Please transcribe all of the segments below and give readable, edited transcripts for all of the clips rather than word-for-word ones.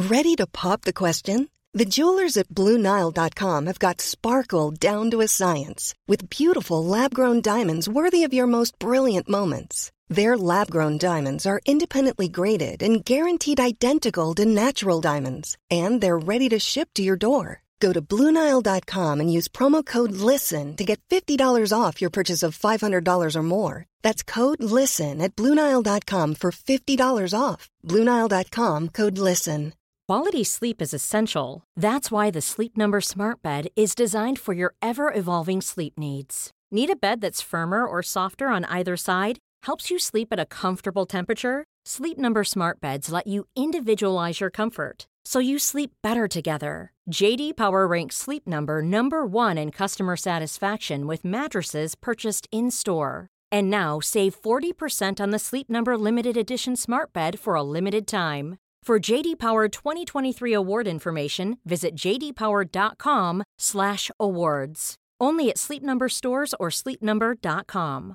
Ready to pop the question? The jewelers at BlueNile.com have got sparkle down to a science with beautiful lab-grown diamonds worthy of your most brilliant moments. Their lab-grown diamonds are independently graded and guaranteed identical to natural diamonds, and they're ready to ship to your door. Go to BlueNile.com and use promo code LISTEN to get $50 off your purchase of $500 or more. That's code LISTEN at BlueNile.com for $50 off. BlueNile.com, code LISTEN. Quality sleep is essential. That's why the Sleep Number Smart Bed is designed for your ever-evolving sleep needs. Need a bed that's firmer or softer on either side? Helps you sleep at a comfortable temperature? Sleep Number Smart Beds let you individualize your comfort, so you sleep better together. J.D. Power ranks Sleep Number number 1 in customer satisfaction with mattresses purchased in-store. And now, save 40% on the Sleep Number Limited Edition Smart Bed for a limited time. For J.D. Power 2023 award information, visit jdpower.com/awards. Only at Sleep Number stores or sleepnumber.com.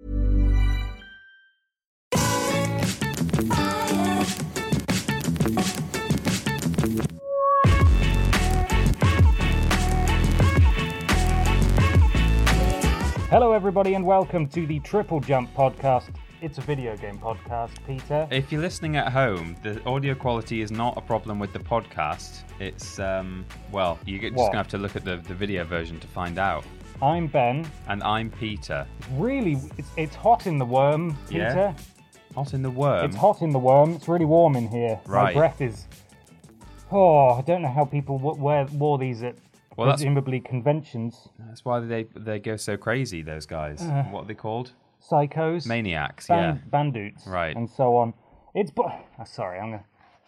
Hello everybody and welcome to the Triple Jump podcast. It's a video game podcast, Peter. If you're listening at home, the audio quality is not a problem with the podcast. It's, well, you're just going to have to look at the video version to find out. I'm Ben. And I'm Peter. Really, it's hot in the worm, Peter. Yeah? Hot in the worm? It's hot in the worm. It's really warm in here. Right. My breath is... Oh, I don't know how people wore these at presumably conventions. That's why they go so crazy, those guys. What are they called? Psychos. Maniacs, Bandoots. Right. And so on. Sorry, I'm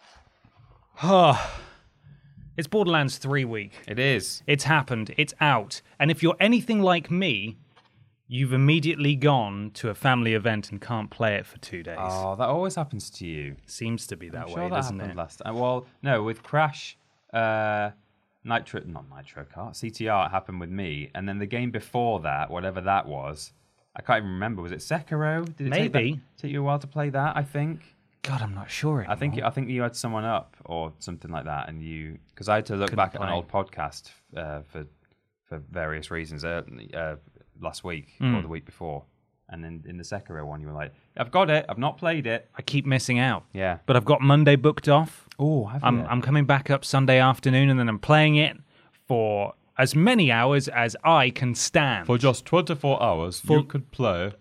going to... It's Borderlands 3 week. It is. It's happened. It's out. And if you're anything like me, you've immediately gone to a family event and can't play it for 2 days. Oh, that always happens to you. Seems to be that way, that doesn't happened it? last time. Well, no, with Crash, Nitro Kart, CTR, it happened with me. And then the game before that, whatever that was, I can't even remember. Was it Sekiro? Did it take you a while to play that, I think? God, I'm not sure anymore. I think you had someone up or something like that, and because I had to look back at an old podcast for various reasons last week or the week before, and then in the Sekiro one, you were like, "I've got it. I've not played it. I keep missing out." Yeah, but I've got Monday booked off. Oh, I'm coming back up Sunday afternoon, and then I'm playing it for as many hours as I can stand. For just 24 hours, you could play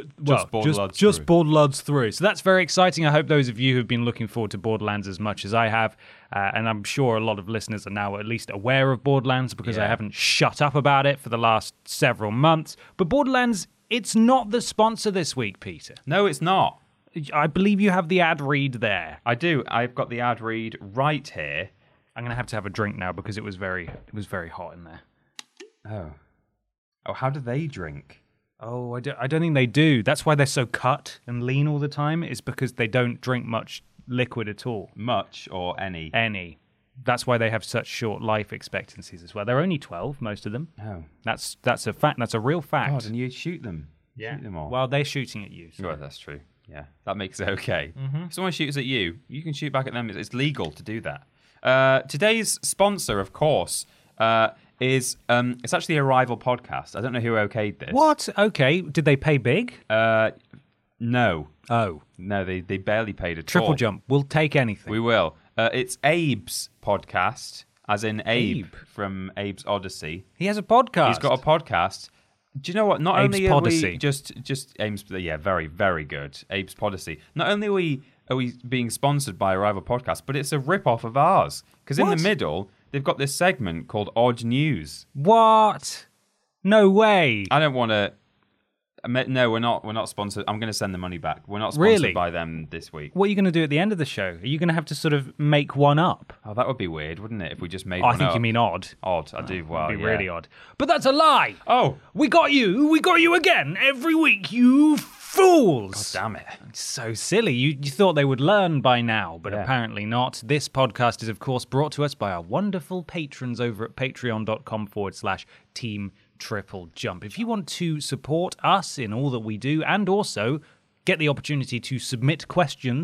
just Borderlands 3. So that's very exciting. I hope those of you who've been looking forward to Borderlands as much as I have, and I'm sure a lot of listeners are now at least aware of Borderlands because I haven't shut up about it for the last several months. But Borderlands, it's not the sponsor this week, Peter. No, it's not. I believe you have the ad read there. I do. I've got the ad read right here. I'm going to have a drink now because it was very hot in there. Oh, how do they drink? Oh, I don't think they do. That's why they're so cut and lean all the time. It's because they don't drink much liquid at all. Much or any? Any. That's why they have such short life expectancies as well. They're only 12, most of them. Oh. That's a fact. That's a real fact. God, and you shoot them. Yeah. Shoot them all. Well, they're shooting at you. So. Well, that's true. Yeah, that makes it okay. Mm-hmm. If someone shoots at you, you can shoot back at them. It's legal to do that. Today's sponsor, of course, is it's actually a rival podcast. I don't know who okayed this. What? Okay. Did they pay big? No. Oh. No, they barely paid at all. Triple Jump. We'll take anything. We will. It's Abe's podcast, as in Abe from Abe's Odyssey. He has a podcast. He's got a podcast. Do you know what? Not Abe's only are Podyssey. we just Abe's, very, very good. Abe's Podyssey. Not only are we being sponsored by a rival podcast, but it's a rip-off of ours. Because in the middle, they've got this segment called Odd News. What? No way. I don't want to... No, we're not sponsored. I'm going to send the money back. We're not sponsored by them this week. What are you going to do at the end of the show? Are you going to have to sort of make one up? Oh, that would be weird, wouldn't it, if we just made one up? I think you mean odd. Odd, I do. Well, It'd be really odd. But that's a lie. Oh. We got you again every week, you fools. God damn it. It's so silly. You thought they would learn by now, but apparently not. This podcast is, of course, brought to us by our wonderful patrons over at patreon.com/Team Triple Jump. If you want to support us in all that we do and also get the opportunity to submit questions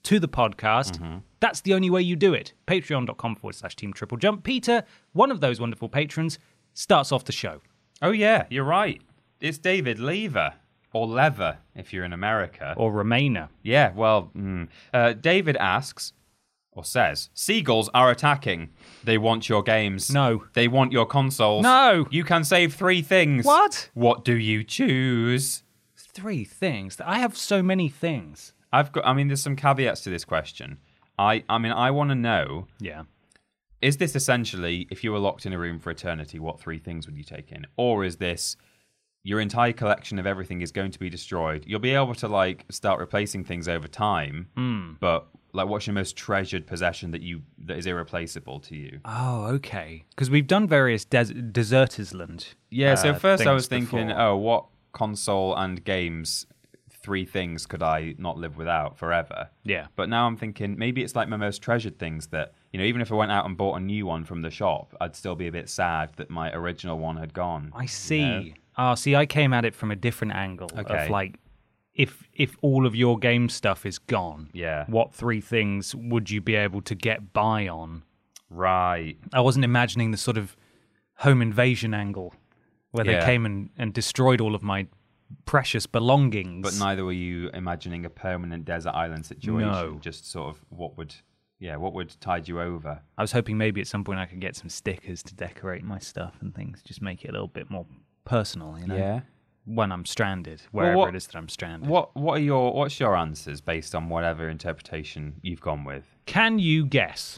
to the podcast. That's the only way you do it. Patreon.com/Team Triple Jump. Peter, one of those wonderful patrons, starts off the show. Oh, yeah, you're right. It's David Lever, or Lever, if you're in America. Or Remainer. Yeah, well, David asks, or says, seagulls are attacking. They want your games. No. They want your consoles. No. You can save 3 things. What? What do you choose? 3 things. I have so many things. There's some caveats to this question. I want to know. Yeah. Is this essentially, if you were locked in a room for eternity, what 3 things would you take in? Or is this, your entire collection of everything is going to be destroyed? You'll be able to, start replacing things over time, but, what's your most treasured possession that is irreplaceable to you? Oh, okay. Because we've done various Desertersland. Yeah, so first I was thinking, before. What console and games 3 things could I not live without forever? Yeah. But now I'm thinking maybe it's my most treasured things that, even if I went out and bought a new one from the shop, I'd still be a bit sad that my original one had gone. I see. I came at it from a different angle of if all of your game stuff is gone, what 3 things would you be able to get by on? Right. I wasn't imagining the sort of home invasion angle where they came and destroyed all of my precious belongings. But neither were you imagining a permanent desert island situation. No. Just sort of what would tide you over? I was hoping maybe at some point I could get some stickers to decorate my stuff and things, just make it a little bit more personal, Yeah. When I'm stranded, wherever it is that I'm stranded. What's your answers based on whatever interpretation you've gone with? Can you guess?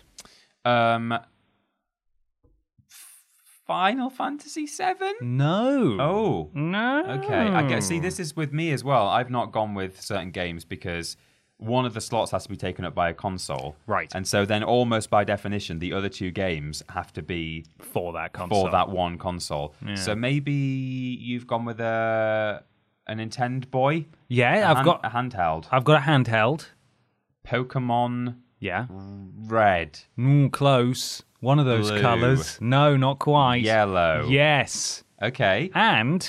Final Fantasy VII? No. Oh. No. Okay. I guess, this is with me as well. I've not gone with certain games because one of the slots has to be taken up by a console. Right. And so then almost by definition, the other 2 games have to be for that console. For that one console. Yeah. So maybe you've gone with a Nintendo Boy? Yeah, I've got a handheld. I've got a handheld. Pokemon Yeah. Red. Close. One of those Blue. colours. No, not quite. Yellow. Yes. Okay. And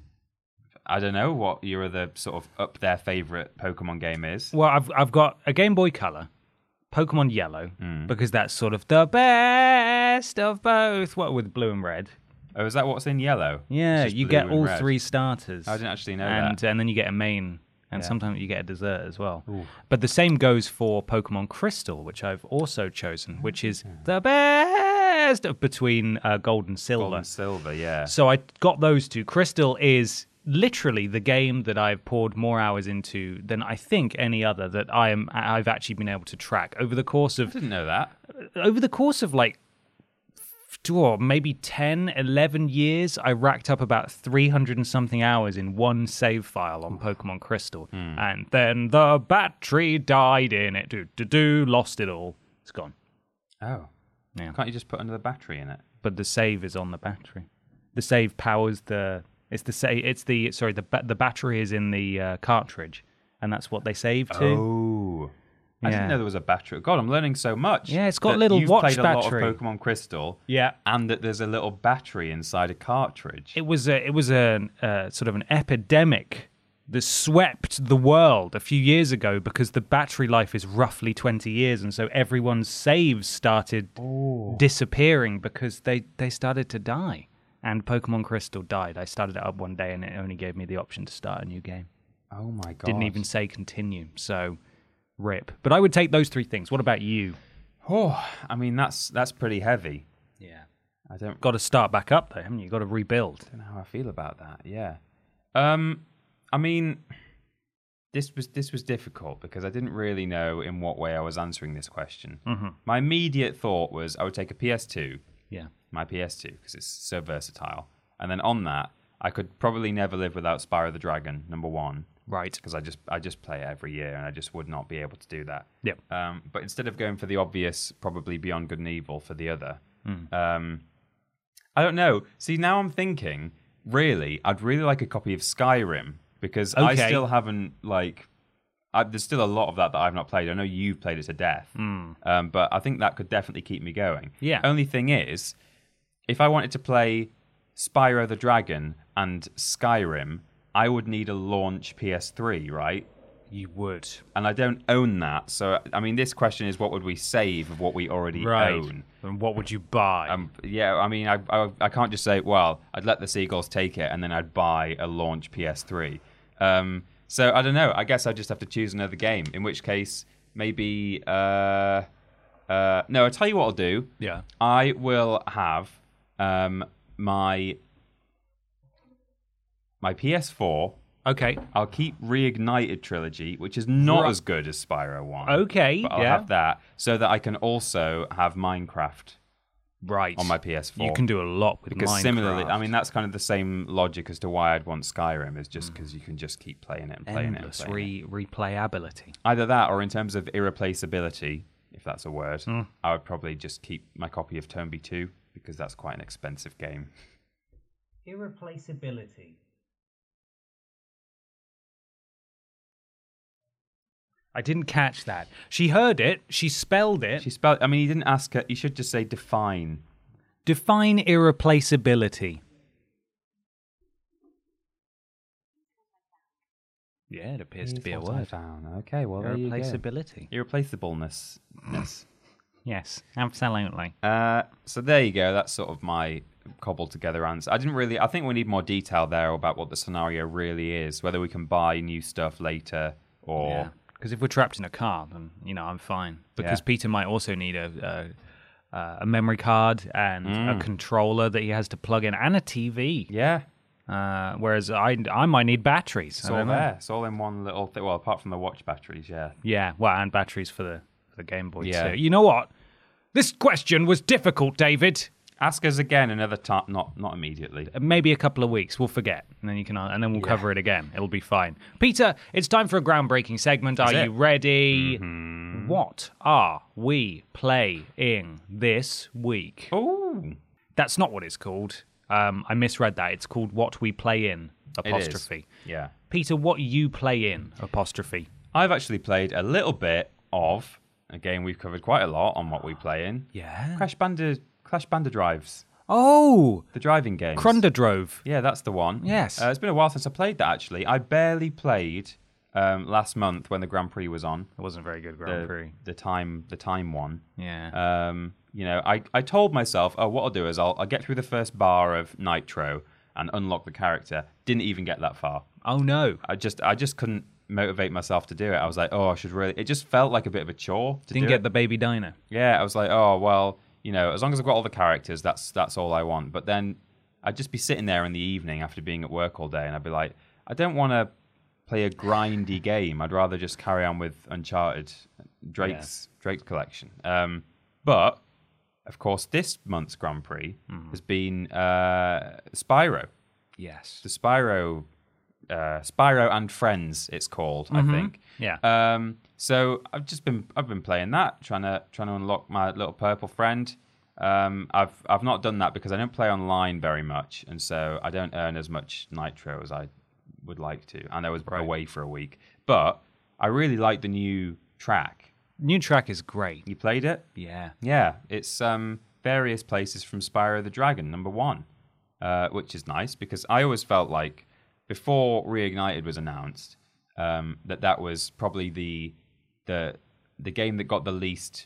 I don't know what your other sort of up there favourite Pokemon game is. Well, I've got a Game Boy Color, Pokemon Yellow, because that's sort of the best of both. What with blue and red? Oh, is that what's in yellow? Yeah, you get all 3 starters. I didn't actually know that. And then you get a main, and sometimes you get a dessert as well. Ooh. But the same goes for Pokemon Crystal, which I've also chosen, which is the best of between Gold and Silver. Gold and Silver, yeah. So I got those 2. Crystal is literally the game that I've poured more hours into than I think any other that I've actually been able to track over the course of. I didn't know that. Over the course of maybe 10, 11 years, I racked up about 300 and something hours in one save file on Pokemon Crystal. And then the battery died in it. Lost it all. It's gone. Oh. Yeah. Can't you just put another battery in it? But the save is on the battery. The save powers the battery is in the cartridge, and that's what they save to. Oh. I didn't know there was a battery. God, I'm learning so much. Yeah, it's got a little watch battery. You've played a lot of Pokemon Crystal. Yeah. And that there's a little battery inside a cartridge. It was a sort of an epidemic that swept the world a few years ago because the battery life is roughly 20 years, and so everyone's saves started disappearing because they started to die. And Pokemon Crystal died. I started it up one day, and it only gave me the option to start a new game. Oh, my God. Didn't even say continue, so rip. But I would take those 3 things. What about you? Oh, I mean, that's pretty heavy. Yeah. I don't... Got to start back up, though, haven't you? Got to rebuild. I don't know how I feel about that, yeah. I mean, this was difficult because I didn't really know in what way I was answering this question. Mm-hmm. My immediate thought was I would take a PS2. Yeah. My PS2, because it's so versatile. And then on that, I could probably never live without Spyro the Dragon, number 1. Right. Because I just play it every year, and I just would not be able to do that. Yep. But instead of going for the obvious, probably Beyond Good and Evil for the other, I don't know. See, now I'm thinking, really, I'd really like a copy of Skyrim, because I still haven't, there's still a lot of that I've not played. I know you've played it to death, but I think that could definitely keep me going. Yeah. Only thing is, if I wanted to play Spyro the Dragon and Skyrim, I would need a launch PS3, right? You would. And I don't own that. So, I mean, this question is what would we save of what we already own? And what would you buy? Yeah, I mean, I can't just say, well, I'd let the Seagulls take it and then I'd buy a launch PS3. So, I don't know. I guess I just have to choose another game, in which case maybe... no, I'll tell you what I'll do. Yeah. I will have my PS4... Okay. I'll keep Reignited Trilogy, which is not as good as Spyro 1. Okay, but I'll have that so that I can also have Minecraft on my PS4. You can do a lot with Minecraft. Because similarly, I mean, that's kind of the same logic as to why I'd want Skyrim, is just because you can just keep playing it and playing it and playing it. Replayability. Either that, or in terms of irreplaceability, if that's a word, I would probably just keep my copy of Tomb 2, because that's quite an expensive game. Irreplaceability. I didn't catch that. She heard it. She spelled it. I mean, you didn't ask her. You should just say define. Define irreplaceability. Yeah, it appears to be a word. Okay, well, there you go. Irreplaceability. Irreplaceableness. Yes, absolutely. So there you go. That's sort of my cobbled together answer. I think we need more detail there about what the scenario really is, whether we can buy new stuff later or... Yeah. Because if we're trapped in a car, then, I'm fine. Because Peter might also need a memory card and a controller that he has to plug in, and a TV. Yeah. Whereas I might need batteries. It's all there. It's all in one little thing. Well, apart from the watch batteries, yeah. Yeah, well, and batteries for the Game Boy too. You know what? This question was difficult, David. Ask us again another time. Not immediately. Maybe a couple of weeks. We'll forget, and then we'll cover it again. It'll be fine. Peter, it's time for a groundbreaking segment. Are you ready? Mm-hmm. What are we playing this week? Oh, that's not what it's called. I misread that. It's called What We Play In, apostrophe. It is. Yeah. Peter, what you play in, apostrophe? I've actually played a little bit of a game we've covered quite a lot on What We Play In. Yeah. Crash Bandidrives. Oh! The driving game. Crunderdrove. Yeah, that's the one. Yes. It's been a while since I played that, actually. I barely played last month when the Grand Prix was on. It wasn't a very good Grand Prix. The time one. Yeah. I told myself, what I'll do is I'll get through the first bar of Nitro and unlock the character. Didn't even get that far. Oh, no. I just couldn't motivate myself to do it. I was like, I should really... It just felt like a bit of a chore to Didn't get the baby diner. Yeah, I was like, well... as long as I've got all the characters, that's all I want. But then I'd just be sitting there in the evening after being at work all day, and I'd be like, I don't want to play a grindy game. I'd rather just carry on with Uncharted, Drake's collection. But of course, this month's Grand Prix has been Spyro. Yes, the Spyro and Friends. It's called, I think. Yeah. So I've been playing that, trying to unlock my little purple friend. I've not done that because I don't play online very much, and so I don't earn as much Nitro as I would like to. And I was away for a week, but I really like the new track. New track is great. You played it? Yeah. Yeah. It's various places from Spyro the Dragon, number 1, which is nice because I always felt like before Reignited was announced, that was probably the game that got the least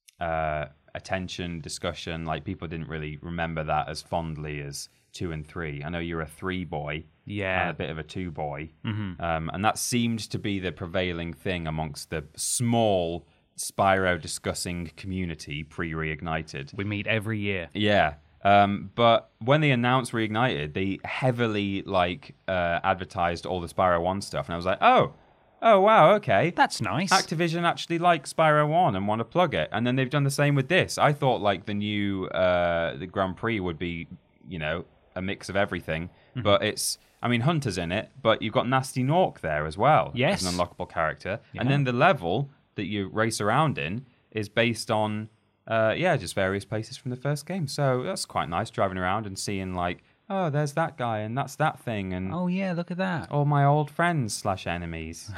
attention, discussion. Like people didn't really remember that as fondly as 2 and 3. I know you're a 3 boy, and a bit of a 2 boy, and that seemed to be the prevailing thing amongst the small Spyro discussing community pre-Reignited. We meet every year. Yeah. But when they announced Reignited, they heavily advertised all the Spyro 1 stuff, and I was like, oh wow, okay, that's nice. Activision actually likes Spyro 1 and want to plug it, and then they've done the same with this. I thought the new the Grand Prix would be a mix of everything, but Hunter's in it, but you've got Nasty Nork there as well. Yes, as an unlockable character, and then the level that you race around in is based on. Just various places from the first game. So that's quite nice, driving around and seeing there's that guy and that's that thing. And oh, yeah, look at that. All my old friends / enemies.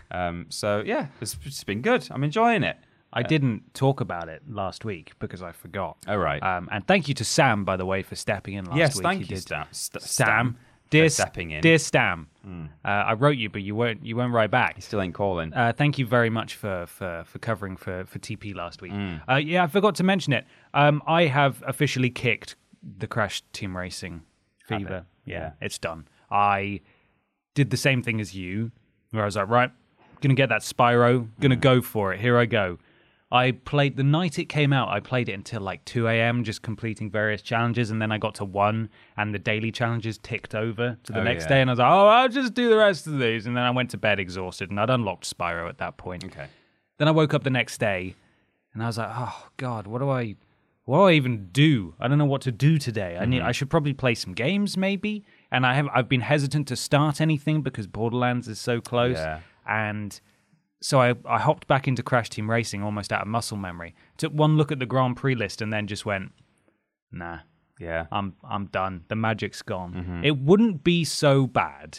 It's been good. I'm enjoying it. I didn't talk about it last week because I forgot. Oh, right. And thank you to Sam, by the way, for stepping in last week. Yes, thank you, Sam. Dear stepping in. Dear Stam, I wrote you, but you weren't right back. He still ain't calling. Thank you very much for covering for TP last week. Yeah, I forgot to mention it. I have officially kicked the Crash Team Racing fever. Yeah, it's done. I did the same thing as you, where I was like, right, gonna get that Spyro, gonna go for it. Here I go. I played the night it came out. I played it until like 2 a.m. just completing various challenges, and then I got to 1, and the daily challenges ticked over to the next day, and I was like, oh, I'll just do the rest of these, and then I went to bed exhausted, and I'd unlocked Spyro at that point. Okay. Then I woke up the next day, and I was like, oh God, what do I even do? I don't know what to do today. I should probably play some games maybe, and I've been hesitant to start anything because Borderlands is so close, and so I hopped back into Crash Team Racing almost out of muscle memory. Took one look at the Grand Prix list and then just went, nah. Yeah. I'm done. The magic's gone. It wouldn't be so bad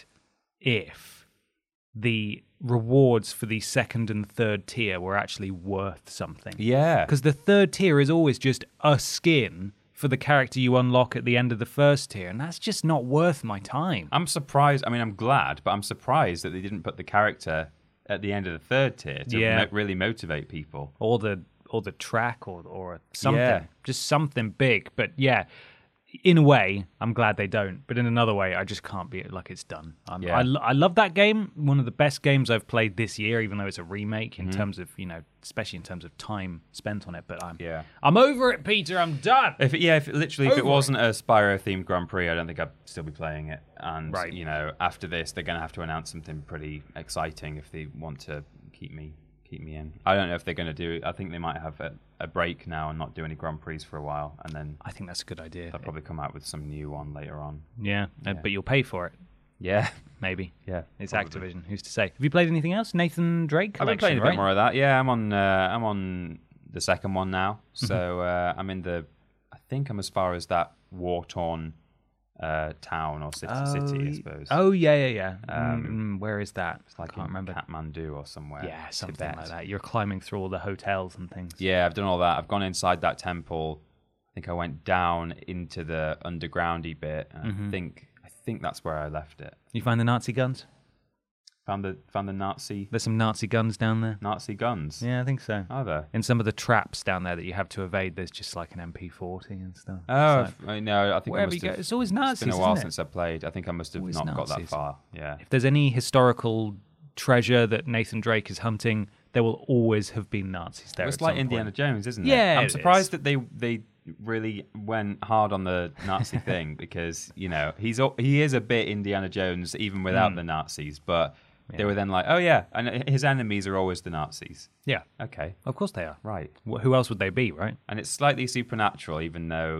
if the rewards for the second and third tier were actually worth something. Yeah. Because the third tier is always just a skin for the character you unlock at the end of the first tier, and that's just not worth my time. I'm surprised. I mean, I'm glad, but I'm surprised that they didn't put the character at the end of the third tier to really motivate people. Or the track or something. Just something big. But yeah, in a way, I'm glad they don't. But in another way, I just can't be like it's done. I love that game. One of the best games I've played this year, even though it's a remake in terms of, especially in terms of time spent on it. But I'm over it, Peter. I'm done. If it wasn't a Spyro-themed Grand Prix, I don't think I'd still be playing it. And, after this, they're going to have to announce something pretty exciting if they want to keep me in. I don't know if they're going to do. I think they might have a break now and not do any Grand Prix for a while, and then I think that's a good idea. They'll probably come out with some new one later on. Yeah. But you'll pay for it. Yeah, maybe. Yeah, it's probably. Activision. Who's to say? Have you played anything else? Nathan Drake collection, I've been playing a bit more of that. Yeah, I'm on the second one now. So I'm in the. I think I'm as far as that war-torn town or city, I suppose. Oh yeah. Where is that? It's like I can't remember. Kathmandu or somewhere. Yeah, something like that. You're climbing through all the hotels and things. Yeah, I've done all that. I've gone inside that temple. I think I went down into the undergroundy bit. And I think that's where I left it. You find the Nazi guns? Found the Nazi. There's some Nazi guns down there. Nazi guns. Yeah, I think so. Are there? In some of the traps down there that you have to evade, there's just like an MP40 and stuff. Oh, no, I think wherever you go, it's always Nazis. It's been a while since I played. I think I must have always not got that far. Yeah. If there's any historical treasure that Nathan Drake is hunting, there will always have been Nazis there. It's like Indiana Jones, isn't it? Yeah, I'm surprised that they really went hard on the Nazi thing because he is a bit Indiana Jones even without the Nazis, but. Yeah. They were then like, oh yeah, and his enemies are always the Nazis. Yeah. Okay. Of course they are. Right. Who else would they be, right? And it's slightly supernatural, even though,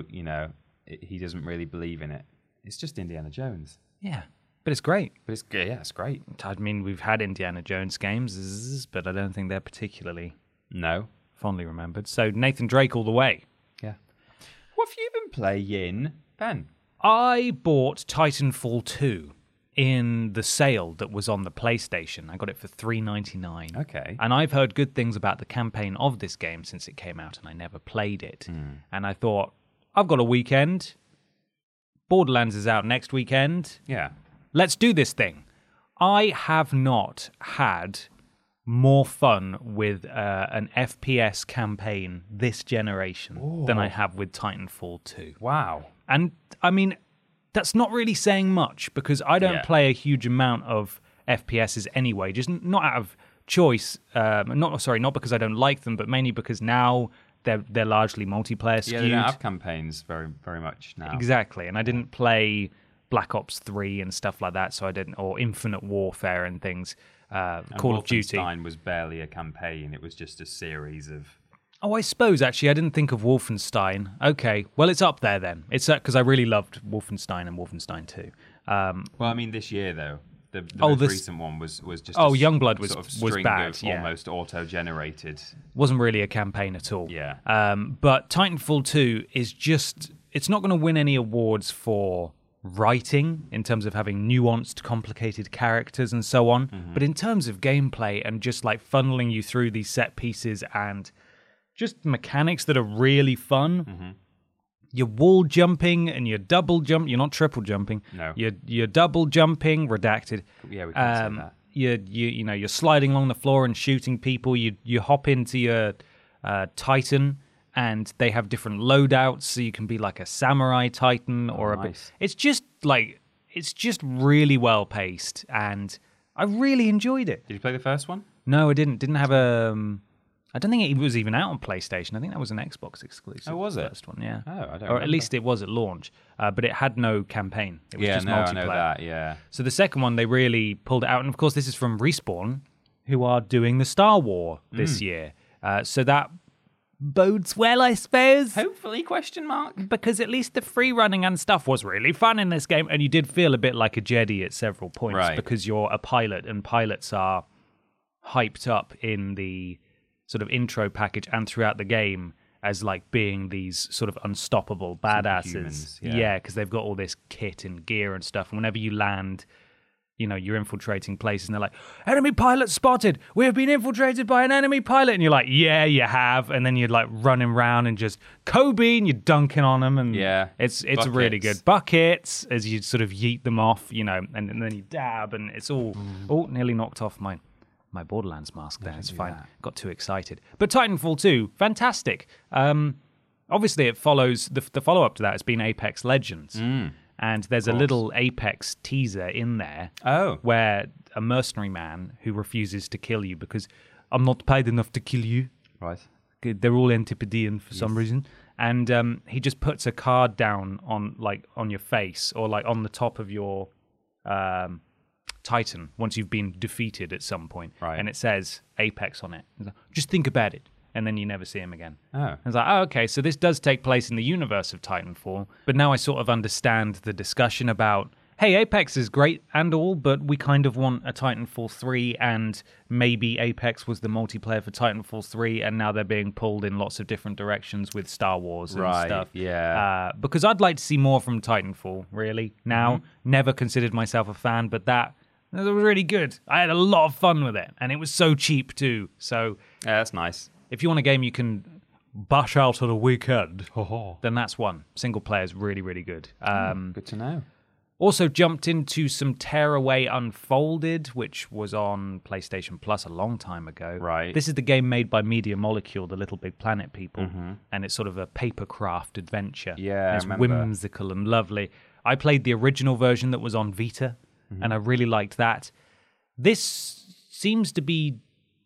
he doesn't really believe in it. It's just Indiana Jones. Yeah. But it's great. It's great. I mean, we've had Indiana Jones games, but I don't think they're particularly fondly remembered. So Nathan Drake all the way. Yeah. What have you been playing, Ben? I bought Titanfall 2. In the sale that was on the PlayStation. I got it for $3.99. Okay. And I've heard good things about the campaign of this game since it came out, and I never played it. And I thought, I've got a weekend. Borderlands is out next weekend. Yeah. Let's do this thing. I have not had more fun with an FPS campaign this generation than I have with Titanfall 2. Wow. And, I mean... That's not really saying much because I don't play a huge amount of FPSs anyway, just not out of choice. Not because I don't like them, but mainly because now they're largely multiplayer skewed. Yeah, they don't have campaigns very, very much now. Exactly, and I didn't play Black Ops 3 and stuff like that, so I didn't, or Infinite Warfare and things. Call of Duty. Wolfenstein was barely a campaign; it was just a series of. Oh, I suppose, actually, I didn't think of Wolfenstein. Okay, well, it's up there then. It's because I really loved Wolfenstein and Wolfenstein 2. Well, I mean, this year, though, the most recent one was just Youngblood was bad. Of almost auto-generated. Wasn't really a campaign at all. Yeah. But Titanfall 2 is just... It's not going to win any awards for writing in terms of having nuanced, complicated characters and so on. Mm-hmm. But in terms of gameplay and just like funneling you through these set pieces and... just mechanics that are really fun. you're wall jumping and you're double jump. You're not triple jumping. No. You're double jumping. Redacted. Yeah, we can say that. You're sliding along the floor and shooting people. You hop into your Titan, and they have different loadouts, so you can be like a samurai Titan or nice. It's just really well paced, and I really enjoyed it. Did you play the first one? No, I didn't. Didn't have I don't think it was even out on PlayStation. I think that was an Xbox exclusive. Oh, was it? First one, yeah. Oh, I don't remember. Or at least it was at launch, but it had no campaign. It was just multiplayer. I know that, yeah. So the second one, they really pulled it out. And of course, this is from Respawn, who are doing the Star War this year. So that bodes well, I suppose. Hopefully, question mark. Because at least the free running and stuff was really fun in this game. And you did feel a bit like a Jedi at several points. Right. Because you're a pilot, and pilots are hyped up in the sort of intro package and throughout the game as like being these sort of unstoppable badasses. Yeah, because they've got all this kit and gear and stuff. And whenever you land, you're infiltrating places and they're like, enemy pilot spotted. We have been infiltrated by an enemy pilot. And you're like, yeah, you have. And then you're like running around and just Kobe and you're dunking on them. And it's really good. Buckets as you sort of yeet them off, and then you dab and it's all nearly knocked off my Borderlands mask there. It's fine. Got too excited. But Titanfall 2, fantastic. Obviously, it follows the follow-up to that has been Apex Legends. And there's a little Apex teaser in there where a mercenary man who refuses to kill you because I'm not paid enough to kill you. Right. They're all Antipodean for some reason. And he just puts a card down on your face or like on the top of your Titan once you've been defeated at some point. Right. And it says Apex on it. Like, just think about it. And then you never see him again. Oh. It's like, okay, so this does take place in the universe of Titanfall. But now I sort of understand the discussion about, hey, Apex is great and all, but we kind of want a Titanfall 3, and maybe Apex was the multiplayer for Titanfall 3, and now they're being pulled in lots of different directions with Star Wars and stuff. Yeah. Because I'd like to see more from Titanfall, really. Now, never considered myself a fan, but that was really good. I had a lot of fun with it, and it was so cheap too. So yeah, that's nice. If you want a game you can bash out at a weekend, then that's one. Single player is really, really good. Good to know. Also jumped into some Tearaway Unfolded, which was on PlayStation Plus a long time ago. Right. This is the game made by Media Molecule, the Little Big Planet people, and it's sort of a papercraft adventure. Yeah, and it's whimsical and lovely. I played the original version that was on Vita, and I really liked that. This seems to be...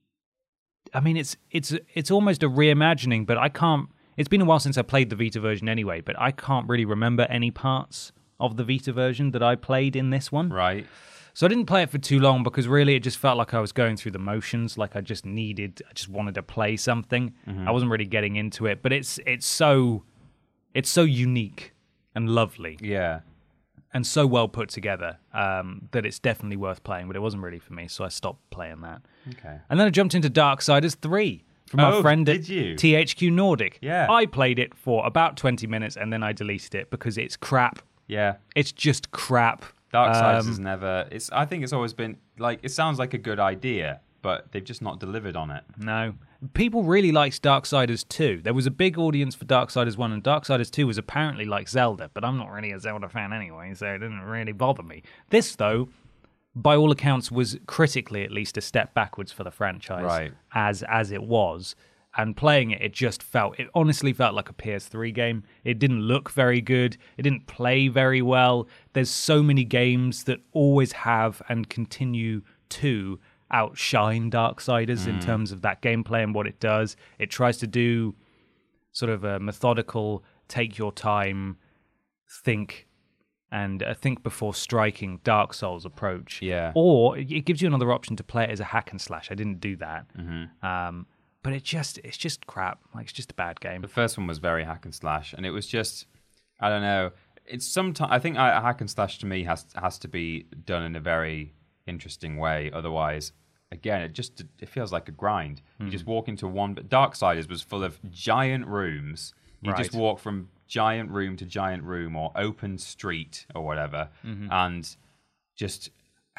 I mean, it's almost a reimagining, but I can't... It's been a while since I played the Vita version anyway, but I can't really remember any parts of the Vita version that I played in this one. Right. So I didn't play it for too long because really it just felt like I was going through the motions, like I just wanted to play something. I wasn't really getting into it, but it's so unique and lovely. Yeah. And so well put together that it's definitely worth playing, but it wasn't really for me, so I stopped playing that. Okay. And then I jumped into Darksiders 3 from our friend at THQ Nordic. Yeah. I played it for about 20 minutes and then I deleted it because it's crap. Yeah. It's just crap. Darksiders has never... I think it's always been... it sounds like a good idea, but they've just not delivered on it. No. People really liked Darksiders 2. There was a big audience for Darksiders 1, and Darksiders 2 was apparently like Zelda, but I'm not really a Zelda fan anyway, so it didn't really bother me. This, though, by all accounts, was critically at least a step backwards for the franchise, right, as it was. And playing it, it honestly felt like a PS3 game. It didn't look very good. It didn't play very well. There's so many games that always have and continue to outshine Darksiders in terms of that gameplay and what it does. It tries to do sort of a methodical, take your time, think before striking Dark Souls approach. Yeah. Or it gives you another option to play it as a hack and slash. I didn't do that. But it's just crap. Like, it's just a bad game. The first one was very hack and slash, and it was just, I don't know. It's sometimes I think a hack and slash to me has to be done in a very interesting way. Otherwise, again, it feels like a grind. You just walk into one. But Darksiders was full of giant rooms. You just walk from giant room to giant room or open street or whatever, and just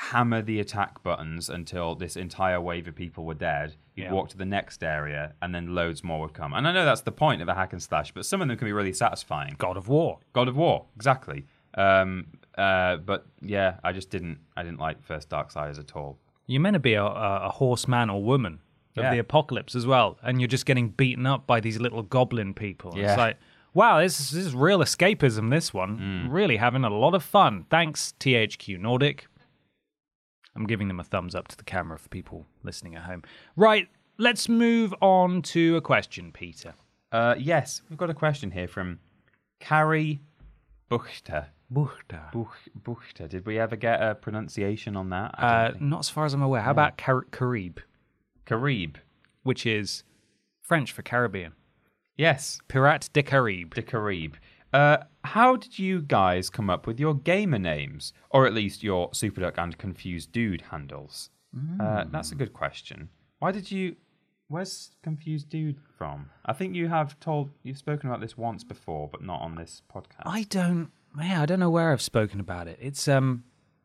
hammer the attack buttons until this entire wave of people were dead. You'd walk to the next area, and then loads more would come. And I know that's the point of a hack and slash, but some of them can be really satisfying. God of War, exactly. But yeah, I didn't like first Darksiders at all. You're meant to be a horseman or woman of the apocalypse as well, and you're just getting beaten up by these little goblin people. Yeah. It's like, wow, this is real escapism, this one. Really having a lot of fun. Thanks, THQ Nordic. I'm giving them a thumbs up to the camera for people listening at home. Right, let's move on to a question, Peter. Yes, we've got a question here from Carrie Buchter. Buchter. Did we ever get a pronunciation on that? Not as far as I'm aware. How about Carib? Carib. Which is French for Caribbean. Yes. Pirate de Carib. De Carib. How did you guys come up with your gamer names? Or at least your Superduck and Confused Dude handles? That's a good question. Where's Confused Dude from? I think you've spoken about this once before, but not on this podcast. I don't know where I've spoken about it. It's a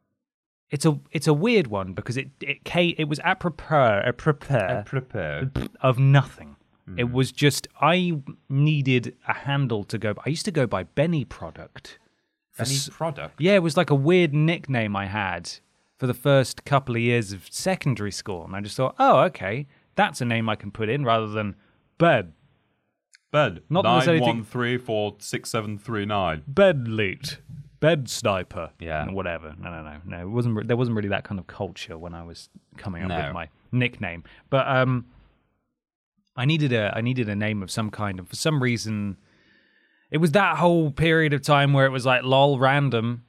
weird one because it was apropos of nothing. It was just, I needed a handle to go by. I used to go by Benny Product. Benny Product? Yeah, it was like a weird nickname I had for the first couple of years of secondary school. And I just thought, oh, okay, that's a name I can put in rather than Bed. Not 913463739. Bed Loot. Bed Sniper. Yeah. Whatever. No. There wasn't really that kind of culture when I was coming up with my nickname. But I needed a name of some kind, and for some reason, it was that whole period of time where it was like lol random,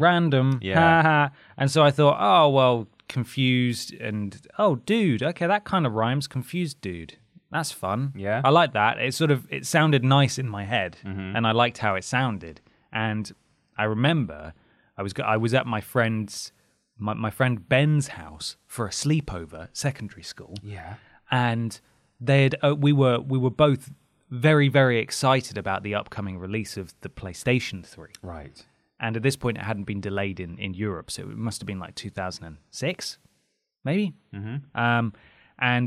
haha, and so I thought, oh well, Confused and dude, okay, that kind of rhymes, Confused Dude, that's fun. Yeah, I like that. It sounded nice in my head, and I liked how it sounded. And I remember I was at my friend's my friend Ben's house for a sleepover at secondary school. Yeah, and we were both very, very excited about the upcoming release of the PlayStation 3. Right. And at this point, it hadn't been delayed in Europe, so it must have been like 2006, maybe. And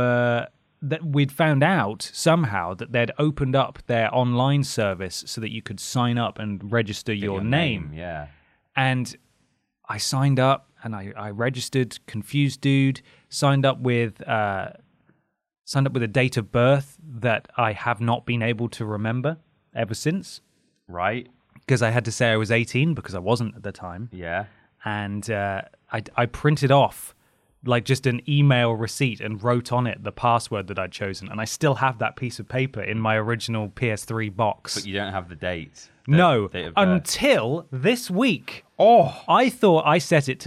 we'd found out somehow that they'd opened up their online service so that you could sign up and register your name. Yeah. And I signed up and I registered Confused Dude, signed up with a date of birth that I have not been able to remember ever since. Right. Because I had to say I was 18 because I wasn't at the time. Yeah. And I printed off like just an email receipt and wrote on it the password that I'd chosen. And I still have that piece of paper in my original PS3 box. But you don't have the date. No, date of birth. Until this week. Oh. I thought I set it to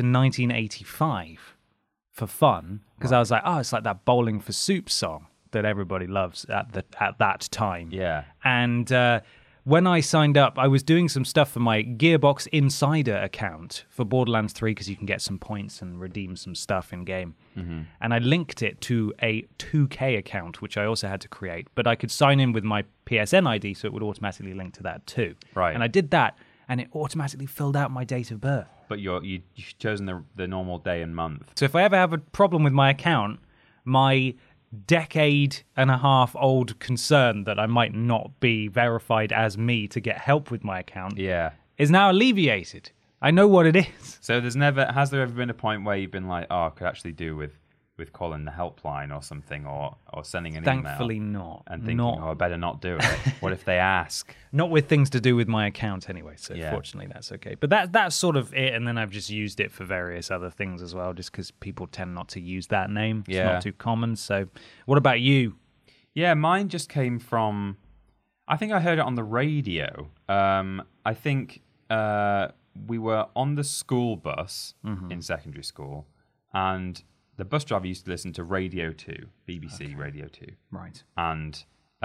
1985 for fun because I was like, it's like that Bowling for Soup song that everybody loves at that time. Yeah. And when I signed up, I was doing some stuff for my Gearbox Insider account for Borderlands 3 because you can get some points and redeem some stuff in-game. And I linked it to a 2K account, which I also had to create. But I could sign in with my PSN ID, so it would automatically link to that too. Right. And I did that, and it automatically filled out my date of birth. But you've chosen the normal day and month. So if I ever have a problem with my account, my decade and a half old concern that I might not be verified as me to get help with my account is now alleviated. I know what it is. So has there ever been a point where you've been like, I could actually do with calling the helpline or something, or sending an email? Thankfully not. And thinking, I better not do it. What if they ask? Not with things to do with my account anyway, so fortunately that's okay. But that's sort of it, and then I've just used it for various other things as well, just because people tend not to use that name. It's not too common. So what about you? Yeah, mine just came from, I think I heard it on the radio. I think we were on the school bus in secondary school, and the bus driver used to listen to Radio 2, BBC Radio 2. Right. And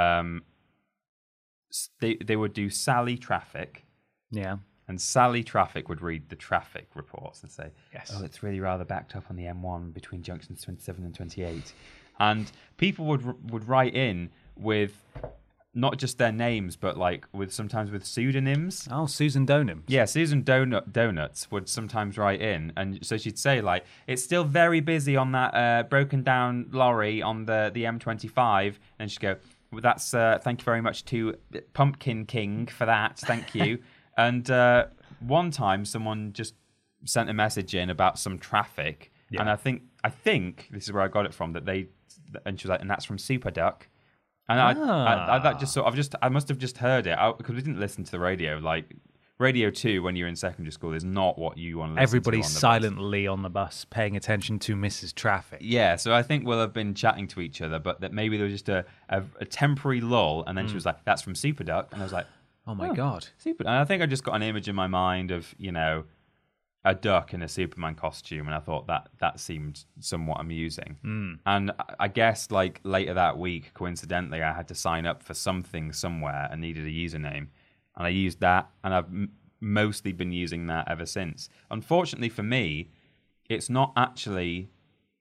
they would do Sally Traffic. Yeah. And Sally Traffic would read the traffic reports and say, yes, it's really rather backed up on the M1 between junctions 27 and 28. And people would write in with not just their names, but like sometimes with pseudonyms. Oh, Susan Donums. Yeah, Susan Donuts would sometimes write in, and so she'd say like, "It's still very busy on that broken down lorry on the M25," and she'd go, well, "That's thank you very much to Pumpkin King for that, thank you." And one time, someone just sent a message in about some traffic, and I think this is where I got it from. And she was like, "And that's from Super Duck." And I must have just heard it because we didn't listen to the radio. Like Radio 2 when you're in secondary school is not what you want to listen Everybody's to. silently on the bus paying attention to Mrs. Traffic. Yeah, so I think we'll have been chatting to each other, but that maybe there was just a temporary lull, and then she was like, "That's from Super Duck," and I was like, "Oh my God, Super!" And I think I just got an image in my mind of a duck in a Superman costume, and I thought that seemed somewhat amusing. And I guess like later that week, coincidentally, I had to sign up for something somewhere and needed a username, and I used that, and I've mostly been using that ever since. Unfortunately for me, it's not actually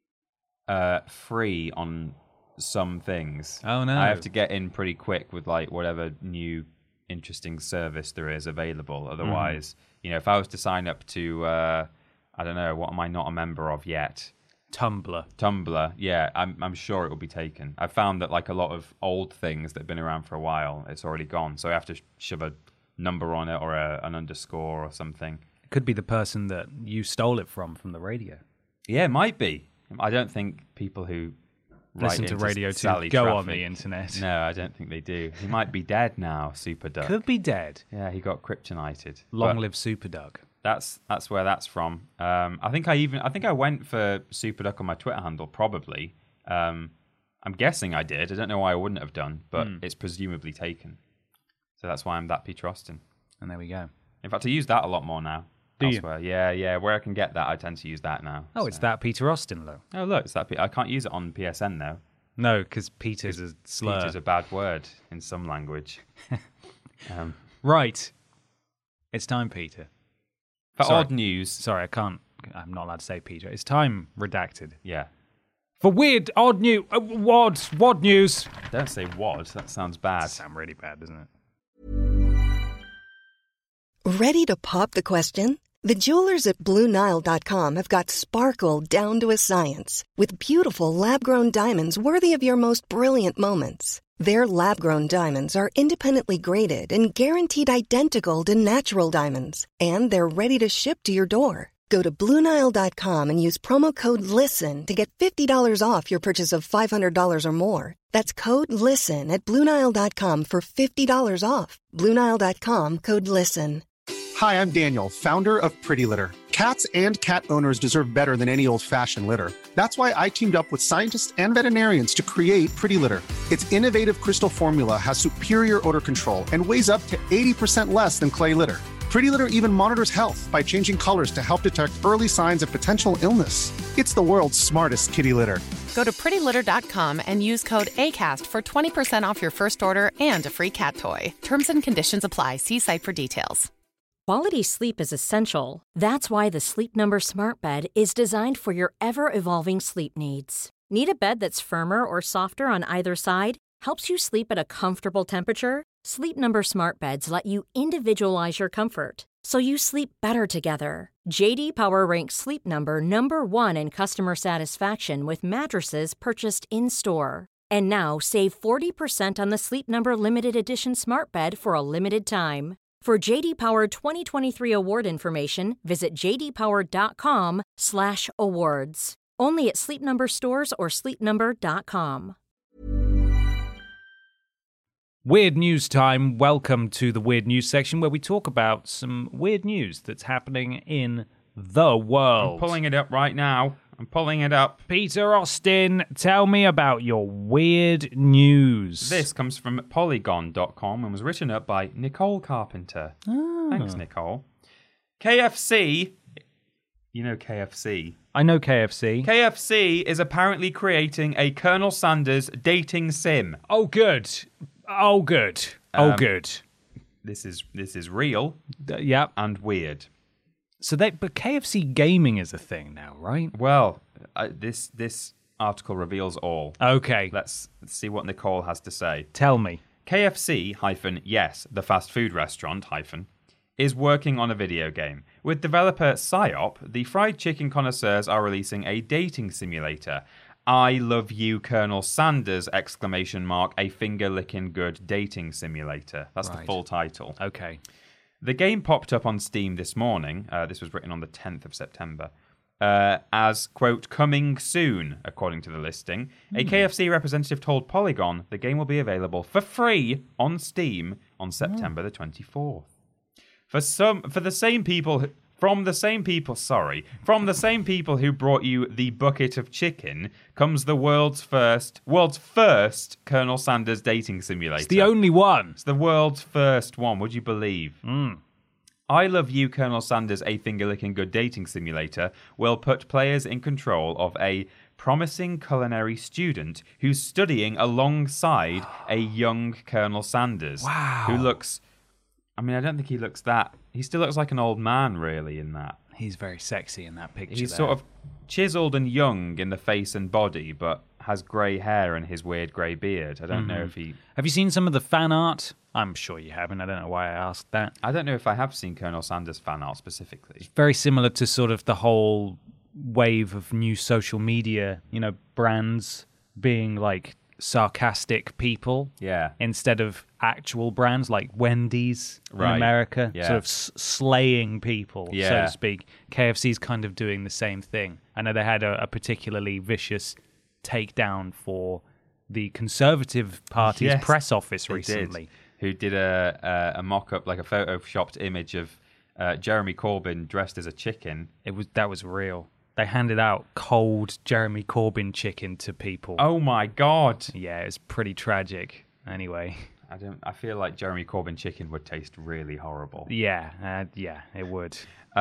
free on some things. Oh no! I have to get in pretty quick with like whatever new interesting service there is available. Otherwise, if I was to sign up to, I don't know, what am I not a member of yet? Tumblr, yeah, I'm sure it will be taken. I've found that like a lot of old things that have been around for a while, it's already gone. So I have to shove a number on it or an underscore or something. It could be the person that you stole it from the radio. Yeah, it might be. I don't think people who listen to Radio 2 Sally go Traffic on the internet. No, I don't think they do. He might be dead now, Super Duck. Could be dead. Yeah, he got kryptonited. Long live Super Duck. That's where that's from. I think I went for Super Duck on my Twitter handle, probably. I'm guessing I did. I don't know why I wouldn't have done, but it's presumably taken. So that's why I'm that Peter Austin. And there we go. In fact, I use that a lot more now. Do elsewhere. you? Yeah. Where I can get that, I tend to use that now. Oh, it's that Peter Austin, though. Oh, look, it's that. I can't use it on PSN, though. No, because Peter's a slur. Peter's a bad word in some language. Right. It's time, Peter. For odd news. Sorry, I'm not allowed to say Peter. It's time, redacted. Yeah. For weird, odd news. Wad news. Don't say wad. That sounds bad. That sounds really bad, doesn't it? Ready to pop the question? The jewelers at BlueNile.com have got sparkle down to a science with beautiful lab-grown diamonds worthy of your most brilliant moments. Their lab-grown diamonds are independently graded and guaranteed identical to natural diamonds, and they're ready to ship to your door. Go to BlueNile.com and use promo code LISTEN to get $50 off your purchase of $500 or more. That's code LISTEN at BlueNile.com for $50 off. BlueNile.com, code LISTEN. Hi, I'm Daniel, founder of Pretty Litter. Cats and cat owners deserve better than any old-fashioned litter. That's why I teamed up with scientists and veterinarians to create Pretty Litter. Its innovative crystal formula has superior odor control and weighs up to 80% less than clay litter. Pretty Litter even monitors health by changing colors to help detect early signs of potential illness. It's the world's smartest kitty litter. Go to prettylitter.com and use code ACAST for 20% off your first order and a free cat toy. Terms and conditions apply. See site for details. Quality sleep is essential. That's why the Sleep Number Smart Bed is designed for your ever-evolving sleep needs. Need a bed that's firmer or softer on either side? Helps you sleep at a comfortable temperature? Sleep Number Smart Beds let you individualize your comfort, so you sleep better together. J.D. Power ranks Sleep Number number 1 in customer satisfaction with mattresses purchased in-store. And now save 40% on the Sleep Number Limited Edition Smart Bed for a limited time. For J.D. Power 2023 award information, visit jdpower.com/awards. Only at Sleep Number stores or sleepnumber.com. Weird news time. Welcome to the weird news section where we talk about some weird news that's happening in the world. I'm pulling it up right now. I'm pulling it up. Peter Austin, tell me about your weird news. This comes from Polygon.com and was written up by Nicole Carpenter. Oh. Thanks, Nicole. KFC. You know KFC. I know KFC. KFC is apparently creating a Colonel Sanders dating sim. Oh, good. Oh, good. Oh, good. This is real. Yep. And weird. So but KFC gaming is a thing now, right? Well, this article reveals all. Okay. Let's see what Nicole has to say. Tell me. KFC, yes, the fast food restaurant, is working on a video game. With developer Psyop, the fried chicken connoisseurs are releasing a dating simulator. I love you, Colonel Sanders, ! A finger-licking good dating simulator. That's the full title. Okay. The game popped up on Steam this morning. This was written on the 10th of September. As, quote, coming soon, according to the listing. A KFC representative told Polygon the game will be available for free on Steam on September the 24th. From the same people who brought you the bucket of chicken comes the world's first Colonel Sanders dating simulator. It's the only one. It's the world's first one. Would you believe? I Love You, Colonel Sanders, a finger-licking good dating simulator will put players in control of a promising culinary student who's studying alongside a young Colonel Sanders. Wow. Who looks... I mean, I don't think he looks that... He still looks like an old man, really, in that. He's very sexy in that picture. He's sort of chiseled and young in the face and body, but has grey hair and his weird grey beard. I don't know if he... Have you seen some of the fan art? I'm sure you haven't. I don't know why I asked that. I don't know if I have seen Colonel Sanders fan art specifically. It's very similar to sort of the whole wave of new social media, brands being like sarcastic people. Yeah. Instead of actual brands like Wendy's in America, sort of slaying people, so to speak. KFC's kind of doing the same thing. I know they had a particularly vicious takedown for the Conservative Party's press office recently. Who did a mock-up, like a photoshopped image of Jeremy Corbyn dressed as a chicken. That was real. They handed out cold Jeremy Corbyn chicken to people. Oh my God. Yeah, it's pretty tragic. Anyway. I feel like Jeremy Corbyn chicken would taste really horrible. Yeah, it would.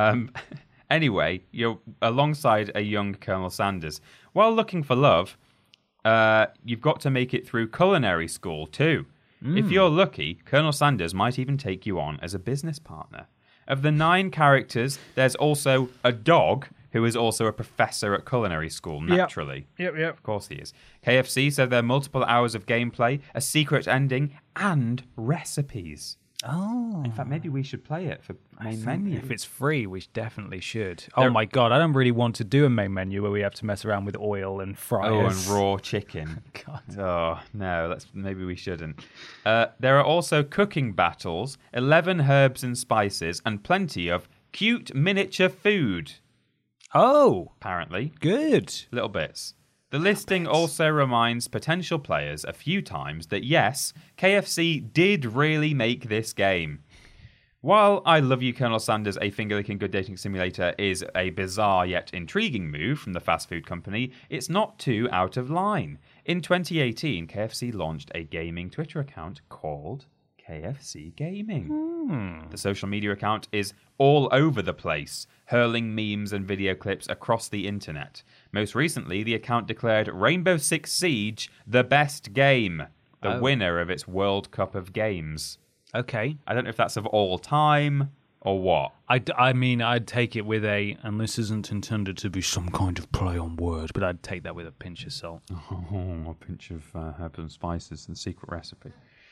Anyway, you're alongside a young Colonel Sanders. While looking for love, you've got to make it through culinary school too. If you're lucky, Colonel Sanders might even take you on as a business partner. Of the 9 characters, there's also a dog who is also a professor at culinary school, naturally. Yep. Of course he is. KFC said there are multiple hours of gameplay, a secret ending, and recipes. Oh. In fact, maybe we should play it for main menu. If it's free, we definitely should. Oh my God, I don't really want to do a main menu where we have to mess around with oil and fryers. Oh, and raw chicken. God. Oh, no, maybe we shouldn't. There are also cooking battles, 11 herbs and spices, and plenty of cute miniature food. Oh. Apparently. Good. Little bits. The listing also reminds potential players a few times that yes, KFC did really make this game. While I Love You, Colonel Sanders, a finger-licking good dating simulator is a bizarre yet intriguing move from the fast food company, it's not too out of line. In 2018, KFC launched a gaming Twitter account called KFC Gaming. The social media account is all over the place, hurling memes and video clips across the internet. Most recently, the account declared Rainbow Six Siege the best game, the winner of its World Cup of Games. Okay. I don't know if that's of all time or what. I mean, I'd take it with and this isn't intended to be some kind of play on word, but I'd take that with a pinch of salt. A pinch of herbs and spices and secret recipe.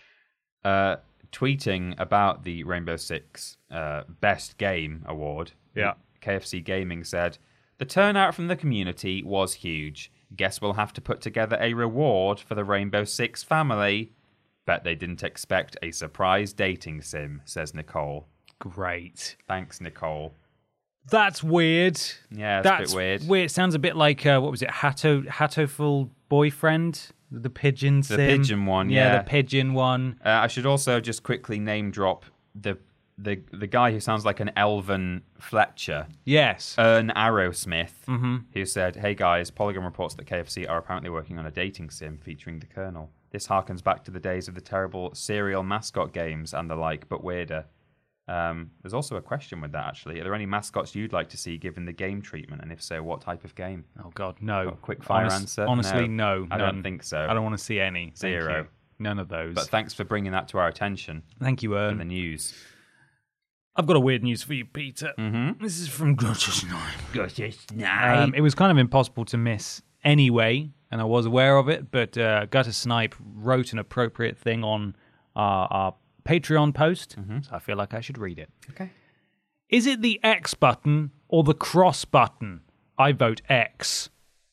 Tweeting about the Rainbow Six Best Game Award, KFC Gaming said, the turnout from the community was huge. Guess we'll have to put together a reward for the Rainbow Six family. Bet they didn't expect a surprise dating sim, says Nicole. Great. Thanks, Nicole. That's weird. Yeah, that's a bit weird. It sounds a bit like, what was it, Hattoful Boyfriend? The pigeon sim. The pigeon one, yeah. The pigeon one. I should also just quickly name drop the guy who sounds like an elven Fletcher. Yes. Ern Arrowsmith, who said, hey guys, Polygon reports that KFC are apparently working on a dating sim featuring the Colonel. This harkens back to the days of the terrible cereal mascot games and the like, but weirder. There's also a question with that, actually. Are there any mascots you'd like to see given the game treatment? And if so, what type of game? Oh, God, no. Quick fire answer? Honestly, no. I don't think so. I don't want to see any. Zero. None of those. But thanks for bringing that to our attention. Thank you, Ern. In the news. I've got a weird news for you, Peter. Mm-hmm. This is from Guttersnipe. It was kind of impossible to miss anyway, and I was aware of it, but Guttersnipe wrote an appropriate thing on our Patreon post, so I feel like I should read it. Okay. Is it the X button or the cross button? I vote X.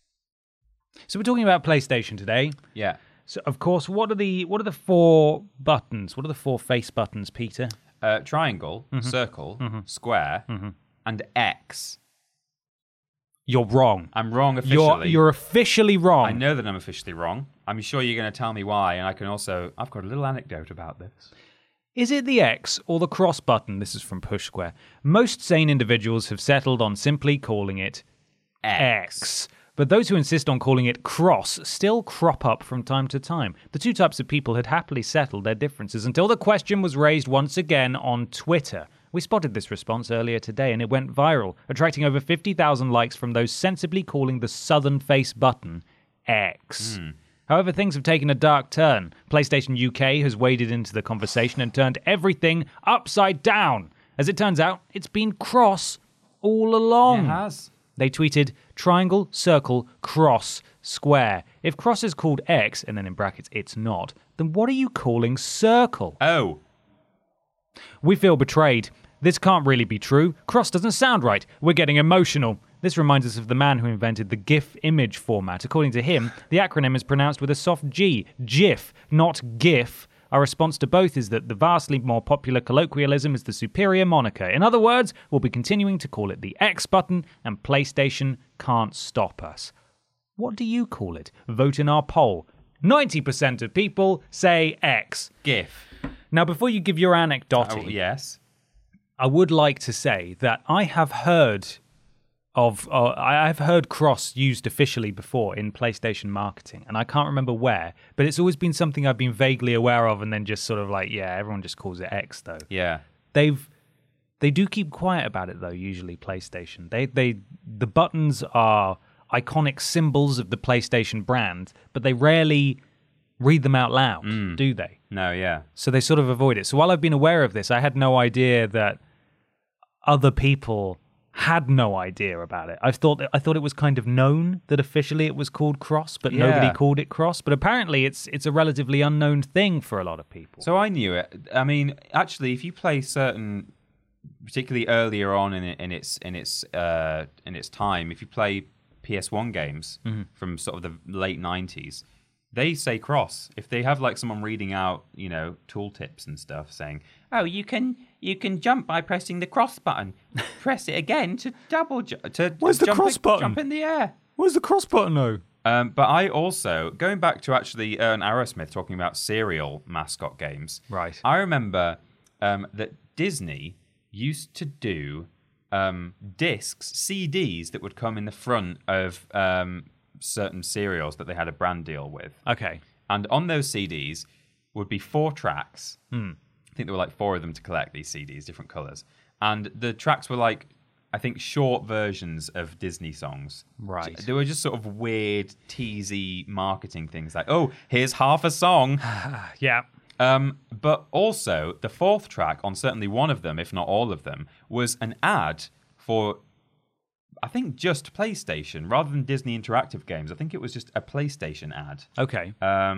So we're talking about PlayStation today. Yeah. So of course, what are the 4 buttons? What are the 4 face buttons, Peter? Triangle, circle, square, and X. You're wrong. I'm wrong officially. You're officially wrong. I know that I'm officially wrong. I'm sure you're going to tell me why, and I've got a little anecdote about this. Is it the X or the cross button? This is from Push Square. Most sane individuals have settled on simply calling it X. But those who insist on calling it cross still crop up from time to time. The two types of people had happily settled their differences until the question was raised once again on Twitter. We spotted this response earlier today and it went viral, attracting over 50,000 likes from those sensibly calling the southern face button X. However, things have taken a dark turn. PlayStation UK has waded into the conversation and turned everything upside down. As it turns out, it's been cross all along. It has. They tweeted, triangle, circle, cross, square. If cross is called X, and then in brackets it's not, then what are you calling circle? Oh. We feel betrayed. This can't really be true. Cross doesn't sound right. We're getting emotional. This reminds us of the man who invented the GIF image format. According to him, the acronym is pronounced with a soft G. GIF, not GIF. Our response to both is that the vastly more popular colloquialism is the superior moniker. In other words, we'll be continuing to call it the X button, and PlayStation can't stop us. What do you call it? Vote in our poll. 90% of people say X. GIF. Now, before you give your anecdote, yes, I would like to say that I have heard I've heard cross used officially before in PlayStation marketing, and I can't remember where, but it's always been something I've been vaguely aware of, and then just sort of like, yeah, everyone just calls it X though. Yeah. They do keep quiet about it though, usually PlayStation. The buttons are iconic symbols of the PlayStation brand, but they rarely read them out loud, do they? No, yeah. So they sort of avoid it. So while I've been aware of this, I had no idea that other people had no idea about it. I thought it was kind of known that officially it was called cross, but nobody called it cross. But apparently it's a relatively unknown thing for a lot of people. So I knew it. I mean, actually, if you play certain, particularly earlier on in its time, if you play PS1 games from sort of the late 90s, they say cross. If they have like someone reading out, tooltips and stuff saying, "Oh, you can jump by pressing the cross button. Press it again to double jump. Where's the cross button? Jump in the air." Where's the cross button though? But I also, going back to actually Ern Arrowsmith talking about cereal mascot games. Right. I remember that Disney used to do discs, CDs that would come in the front of certain cereals that they had a brand deal with. Okay. And on those CDs would be 4 tracks. I think there were like 4 of them to collect, these CDs, different colours. And the tracks were like, I think, short versions of Disney songs. Right. They were just sort of weird, teasy marketing things like, oh, here's half a song. Yeah. But also, the 4th track on certainly one of them, if not all of them, was an ad for, I think, just PlayStation, rather than Disney Interactive Games. I think it was just a PlayStation ad. Okay.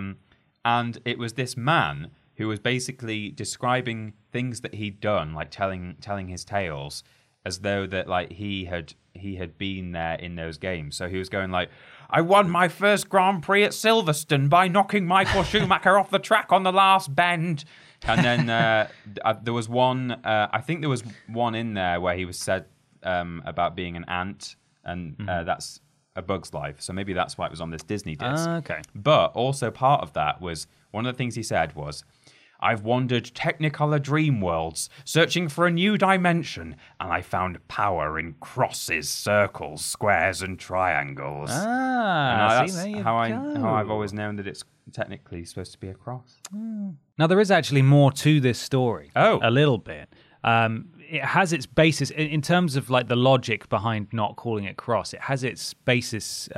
And it was this man who was basically describing things that he'd done, like telling his tales, as though that like he had been there in those games. So he was going like, "I won my first Grand Prix at Silverstone by knocking Michael Schumacher off the track on the last bend." And then there was one, I think there was one in there where he was said about being an ant, and that's A Bug's Life. So maybe that's why it was on this Disney disc. Okay. But also part of that was, one of the things he said was, "I've wandered Technicolor dream worlds, searching for a new dimension, and I found power in crosses, circles, squares, and triangles." That's how I've always known that it's technically supposed to be a cross. Now, there is actually more to this story. Oh. A little bit. It has its basis, in terms of like the logic behind not calling it cross, it has its basis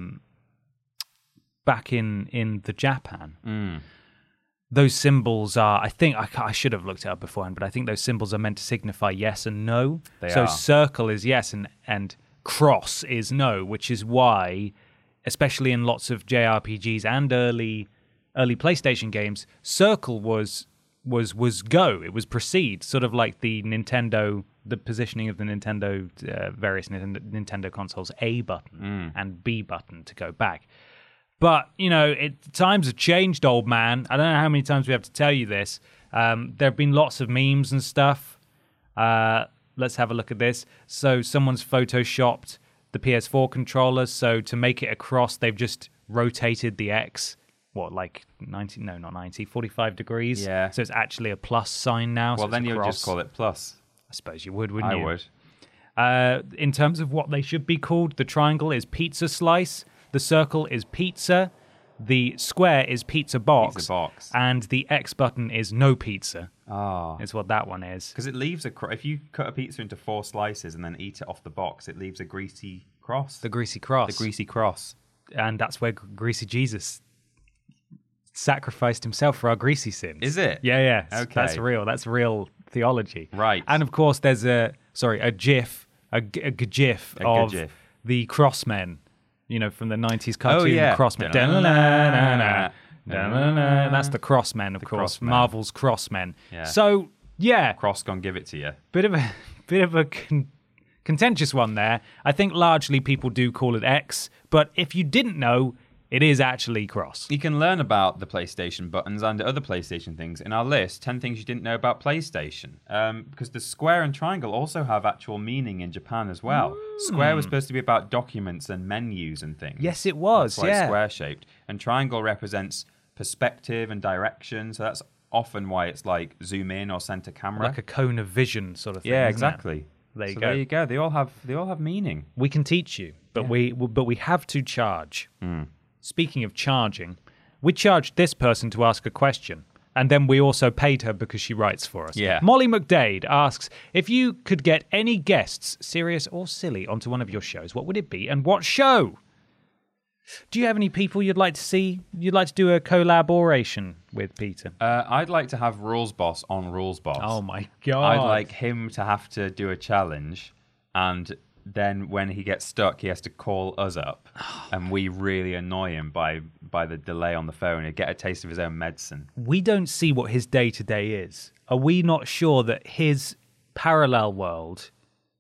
back in the Japan. Those symbols are, I think, I should have looked it up beforehand, but I think those symbols are meant to signify yes and no. They so are. Circle is yes and cross is no, which is why, especially in lots of JRPGs and early PlayStation games, circle was go. It was proceed, sort of like the positioning of the Nintendo various Nintendo consoles, A button and B button to go back. But times have changed, old man. I don't know how many times we have to tell you this. There have been lots of memes and stuff. Let's have a look at this. So someone's photoshopped the PS4 controllers. So to make it across, they've just rotated the X. What, like 90? No, not 90. 45 degrees. Yeah. So it's actually a plus sign now. Well, so then you would just call it plus. I suppose you would, wouldn't you? I would. In terms of what they should be called, the triangle is pizza slice. The circle is pizza. The square is pizza box. Pizza box. And the X button is no pizza. Oh. Is what that one is. Because it leaves if you cut a pizza into 4 slices and then eat it off the box, it leaves a greasy cross. The greasy cross. The greasy cross. And that's where Greasy Jesus sacrificed himself for our greasy sins. Is it? Yeah. Okay. That's real. That's real theology. Right. And of course, there's a GIF of the Crossmen. From the 90s cartoon, Crossmen. That's the Crossmen, of course. Crossmen. Marvel's Crossmen. Yeah. So, yeah. Cross gonna give it to you. Bit of a contentious one there. I think largely people do call it X, but if you didn't know, it is actually cross. You can learn about the PlayStation buttons and other PlayStation things in our list, 10 things you didn't know about PlayStation. Because the square and triangle also have actual meaning in Japan as well. Square was supposed to be about documents and menus and things. Yes, it was, that's why it's square-shaped. And triangle represents perspective and direction, so that's often why it's like zoom in or center camera. Like a cone of vision sort of thing. Yeah, isn't exactly. It? There you go. There you go. They all have meaning. We can teach you, but we have to charge. Speaking of charging, we charged this person to ask a question, and then we also paid her because she writes for us. Yeah. Molly McDade asks, if you could get any guests, serious or silly, onto one of your shows, what would it be and what show? Do you have any people you'd like to see? You'd like to do a collaboration with, Peter? I'd like to have Rules Boss on Rules Boss. Oh my God. I'd like him to have to do a challenge, and then when he gets stuck, he has to call us up, and we really annoy him by the delay on the phone. He'll get a taste of his own medicine. We don't see what his day-to-day is. Are we not sure that his parallel world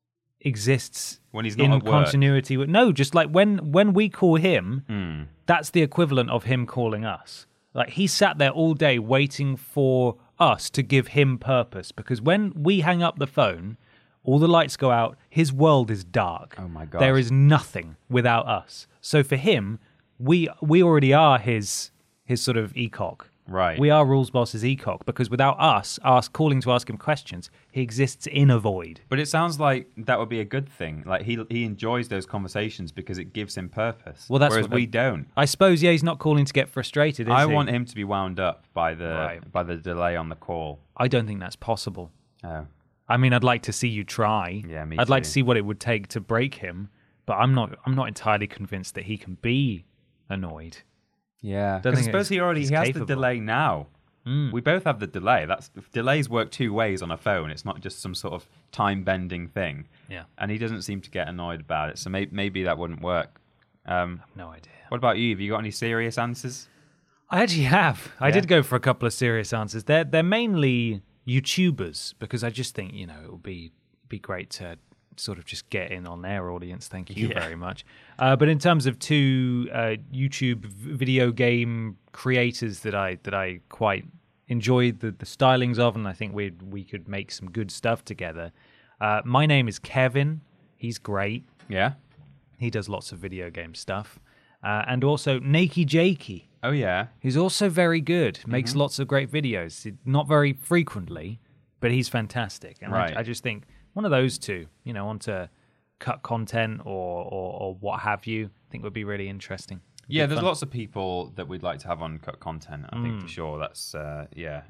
exists when he's not in at work? Continuity? No, just like when we call him, that's the equivalent of him calling us. Like, he sat there all day waiting for us to give him purpose, because when we hang up the phone, all the lights go out. His world is dark. Oh my God. There is nothing without us. So for him, we already are his sort of ECOG. Right. We are Rules Boss's ECOG, because without us calling to ask him questions, he exists in a void. But it sounds like that would be a good thing. Like, he enjoys those conversations because it gives him purpose. Well, that's whereas we don't. I suppose, he's not calling to get frustrated, is I he? want him to be wound up by the delay on the call. I don't think that's possible. Oh. I mean, I'd like to see you try. Yeah, me I'd like too. to see what it would take to break him, but I'm not entirely convinced that he can be annoyed. Yeah, Don't because I think suppose he has capable. the delay now. We both have the delay. Delays work 2 ways on a phone. It's not just some sort of time-bending thing. Yeah. And he doesn't seem to get annoyed about it, so maybe that wouldn't work. I have no idea. What about you? Have you got any serious answers? I actually have. I did go for a couple of serious answers. They're mainly YouTubers, because I just think, it would be great to sort of just get in on their audience. Thank you very much. But in terms of 2 YouTube video game creators that I quite enjoyed the stylings of, and I think we could make some good stuff together. My name is Kevin. He's great. Yeah. He does lots of video game stuff. And also Nakey Jakey. Oh, yeah. He's also very good. Makes lots of great videos. Not very frequently, but he's fantastic. And right. I just think one of those 2, onto cut content or what have you, I think would be really interesting. Yeah, there's lots of people that we'd like to have on cut content, I think, for sure. That's, I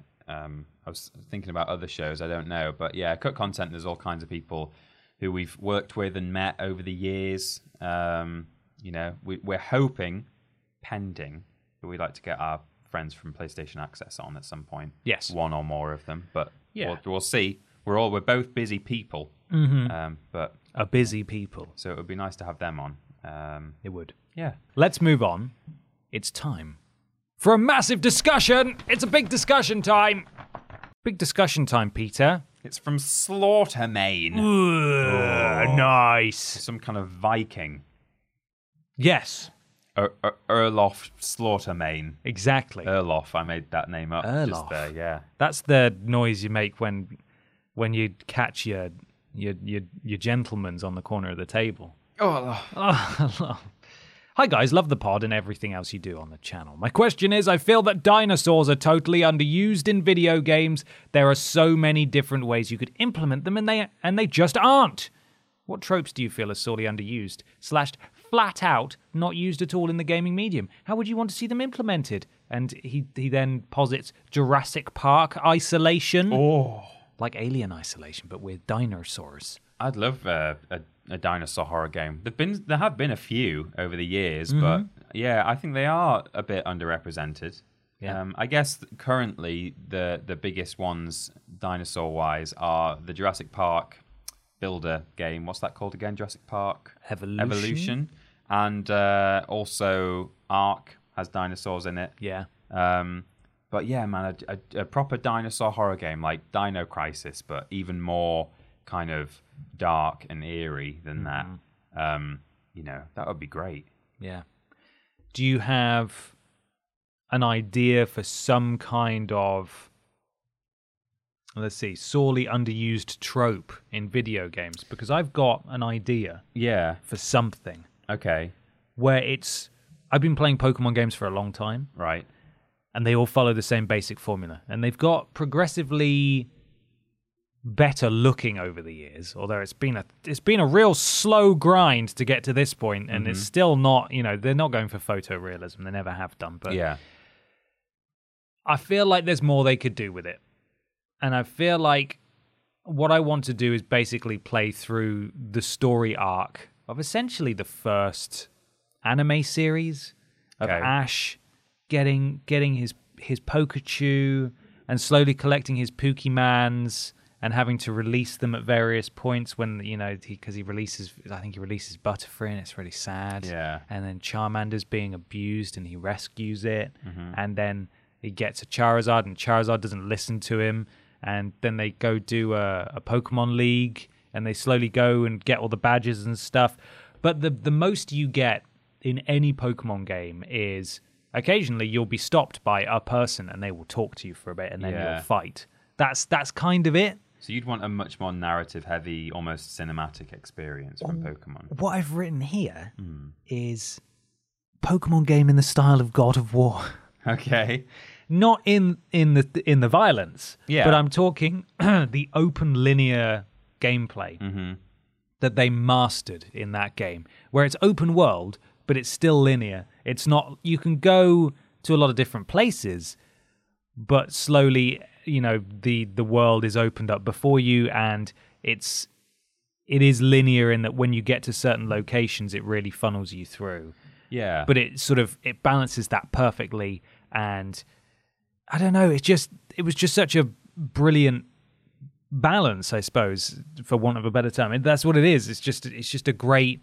was thinking about other shows, I don't know. But yeah, cut content, there's all kinds of people who we've worked with and met over the years. We're hoping, pending, that we'd like to get our friends from PlayStation Access on at some point. Yes. One or more of them, but Yeah. we'll see. We're both busy people, but A busy people. so it would be nice to have them on. It would. Yeah. Let's move on. It's time for a massive discussion. It's a big discussion time. Big discussion time, Peter. It's from Slaughtermane. Nice. Some kind of Viking. Yes. Erlof Slaughtermane. Exactly. Erlof. I made that name up. Erlof. Just there, yeah. That's the noise you make when you catch your gentlemen's on the corner of the table. Oh. Hi guys, love the pod and everything else you do on the channel. My question is, I feel that dinosaurs are totally underused in video games. There are so many different ways you could implement them and they just aren't. What tropes do you feel are sorely underused / flat out not used at all in the gaming medium? How would you want to see them implemented? And he then posits Jurassic Park isolation. Oh. Like Alien Isolation, but with dinosaurs. I'd love a dinosaur horror game. There have been a few over the years, but yeah, I think they are a bit underrepresented. Yeah. I guess currently the biggest ones dinosaur-wise are the Jurassic Park builder game. What's that called again? Jurassic Park Evolution. And also Ark has dinosaurs in it. Yeah. But yeah, man, a proper dinosaur horror game like Dino Crisis, but even more kind of dark and eerie than that. That would be great. Yeah. Do you have an idea for some kind of, sorely underused trope in video games? Because I've got an idea. Yeah. For something. Okay. Where I've been playing Pokemon games for a long time. Right. And they all follow the same basic formula. And they've got progressively better looking over the years, although it's been a real slow grind to get to this point, and it's still not, they're not going for photorealism. They never have done. But yeah. I feel like there's more they could do with it. And I feel like what I want to do is basically play through the story arc of essentially the first anime series of Ash getting his Pikachu and slowly collecting his Pokemans and having to release them at various points when, because he releases Butterfree and it's really sad. Yeah. And then Charmander's being abused and he rescues it. And then he gets a Charizard and Charizard doesn't listen to him. And then they go do a Pokemon League and they slowly go and get all the badges and stuff. But the most you get in any Pokemon game is occasionally you'll be stopped by a person and they will talk to you for a bit and then you'll fight. That's kind of it. So you'd want a much more narrative-heavy, almost cinematic experience from Pokemon. What I've written here is Pokemon game in the style of God of War. Okay. Not in the violence, yeah. But I'm talking the open linear gameplay that they mastered in that game, where it's open world, but it's still linear. It's not. You can go to a lot of different places, but slowly, the world is opened up before you, and it is linear in that when you get to certain locations, it really funnels you through. Yeah. But it balances that perfectly, and I don't know. It was just such a brilliant balance, I suppose, for want of a better term. And that's what it is. It's just a great.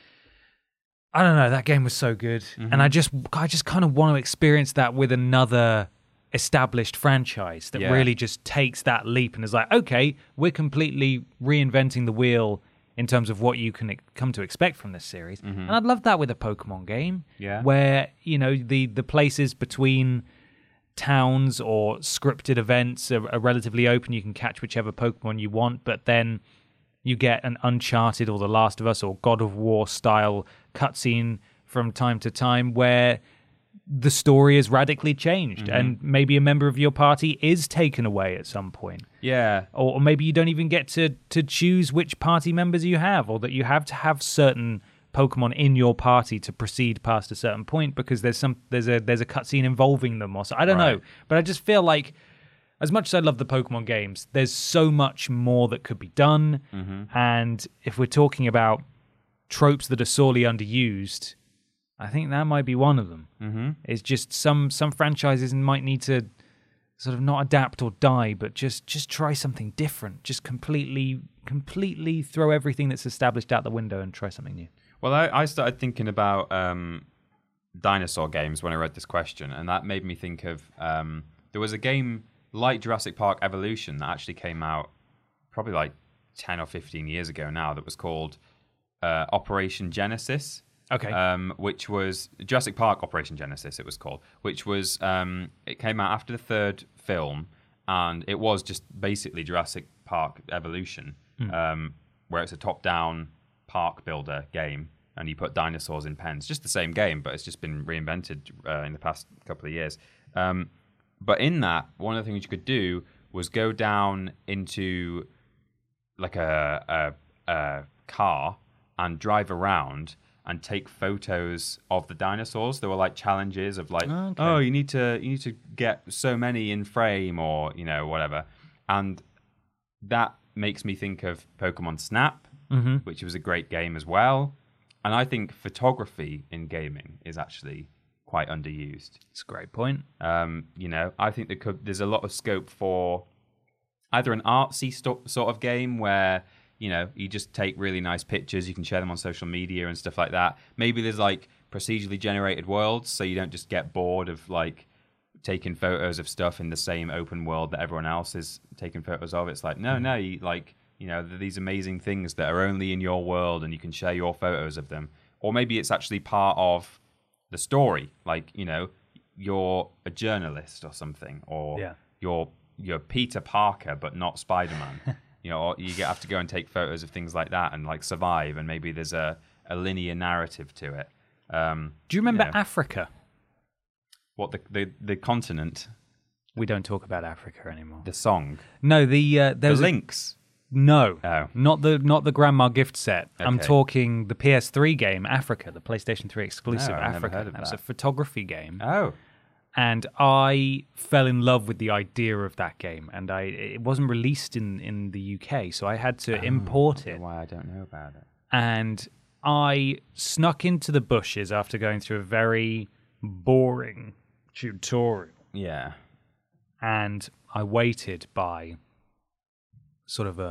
I don't know. That game was so good, and I just kind of want to experience that with another established franchise that really just takes that leap and is like, okay, we're completely reinventing the wheel in terms of what you can come to expect from this series. And I'd love that with a Pokemon game, where the places between towns or scripted events are relatively open. You can catch whichever Pokemon you want, but then you get an Uncharted or The Last of Us or God of War style cutscene from time to time where the story is radically changed and maybe a member of your party is taken away at some point. Yeah. Or maybe you don't even get to choose which party members you have, or that you have to have certain Pokemon in your party to proceed past a certain point because there's a cutscene involving them or so. I don't know. But I just feel like as much as I love the Pokemon games, there's so much more that could be done. And if we're talking about tropes that are sorely underused, I think that might be one of them. It's just some franchises might need to sort of not adapt or die, but just try something different. Just completely throw everything that's established out the window and try something new. Well, I started thinking about dinosaur games when I read this question, and that made me think of there was a game like Jurassic Park Evolution, that actually came out probably like 10 or 15 years ago now, that was called Operation Genesis. Okay. Which was Jurassic Park Operation Genesis, it was called, which was, it came out after the third film, and it was just basically Jurassic Park Evolution, where it's a top-down park builder game, and you put dinosaurs in pens. Just the same game, but it's just been reinvented in the past couple of years. But in that, one of the things you could do was go down into like a car and drive around and take photos of the dinosaurs. There were like challenges of like, oh, you need to get so many in frame, or whatever. And that makes me think of Pokemon Snap, which was a great game as well. And I think photography in gaming is actually quite underused. It's a great point. I think there's a lot of scope for either an artsy sort of game where you just take really nice pictures, you can share them on social media and stuff like that. Maybe there's like procedurally generated worlds, so you don't just get bored of like taking photos of stuff in the same open world that everyone else is taking photos of. It's like, no, you like, these amazing things that are only in your world and you can share your photos of them. Or maybe it's actually part of the story, like, you're a journalist or something, or you're Peter Parker but not Spider-Man. Or you have to go and take photos of things like that and like survive, and maybe there's a linear narrative to it. Do you remember Africa? What, the continent? We don't talk about Africa anymore. The song? No, the Lynx. No, oh. not the Grandma gift set. Okay. I'm talking the PS3 game Africa, the PlayStation 3 exclusive Africa. Never heard of That's that. a photography game. Oh. And I fell in love with the idea of that game, and it wasn't released in the UK, so I had to import it. Why I don't know about it. And I snuck into the bushes after going through a very boring tutorial. Yeah. And I waited by sort of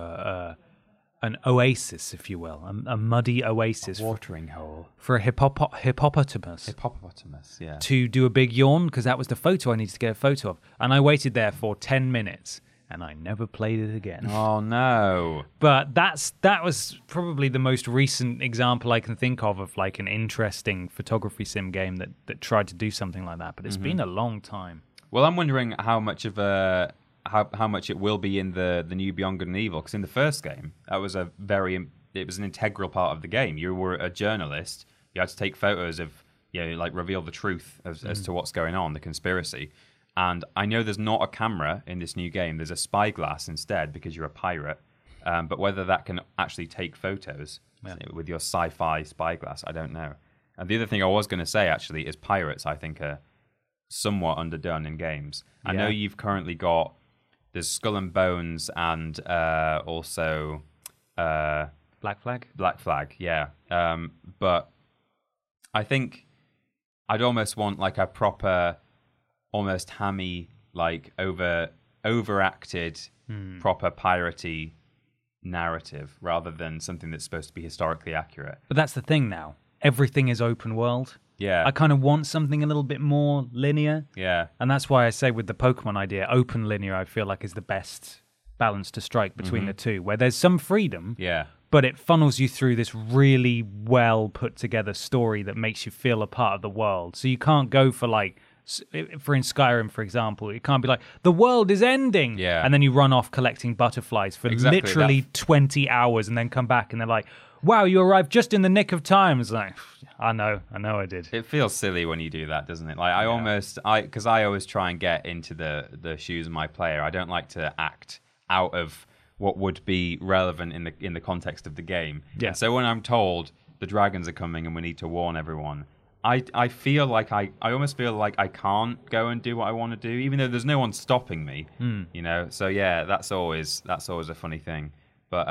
an oasis, if you will, a muddy oasis, a watering hole for a hippopotamus. Hippopotamus, yeah. To do a big yawn, because that was the photo I needed to get a photo of. And I waited there for 10 minutes, and I never played it again. Oh no! But that was probably the most recent example I can think of like an interesting photography sim game that tried to do something like that. But it's been a long time. Well, I'm wondering how much of how much it will be in the new Beyond Good and Evil, because in the first game that was it was an integral part of the game. You were a journalist. You had to take photos of, like reveal the truth as to what's going on, the conspiracy. And I know there's not a camera in this new game. There's a spyglass instead, because you're a pirate. But whether that can actually take photos with your sci-fi spyglass, I don't know. And the other thing I was going to say actually is pirates, I think, are somewhat underdone in games. I know you've currently got. There's Skull and Bones and also Black Flag? Black Flag, yeah. But I think I'd almost want like a proper, almost hammy, like overacted, proper piratey narrative rather than something that's supposed to be historically accurate. But that's the thing now. Everything is open world. Yeah. I kind of want something a little bit more linear. Yeah. And that's why I say with the Pokemon idea, open linear I feel like is the best balance to strike between the two, where there's some freedom, but it funnels you through this really well put together story that makes you feel a part of the world. So you can't go for like, for in Skyrim, for example, it can't be like, the world is ending. Yeah. And then you run off collecting butterflies for literally 20 hours and then come back and they're like, wow, you arrived just in the nick of time. It's like, I know I did. It feels silly when you do that, doesn't it? Like because I always try and get into the shoes of my player. I don't like to act out of what would be relevant in the context of the game. Yeah. And so when I'm told the dragons are coming and we need to warn everyone, I feel like I almost feel like I can't go and do what I want to do, even though there's no one stopping me. So yeah, that's always a funny thing. But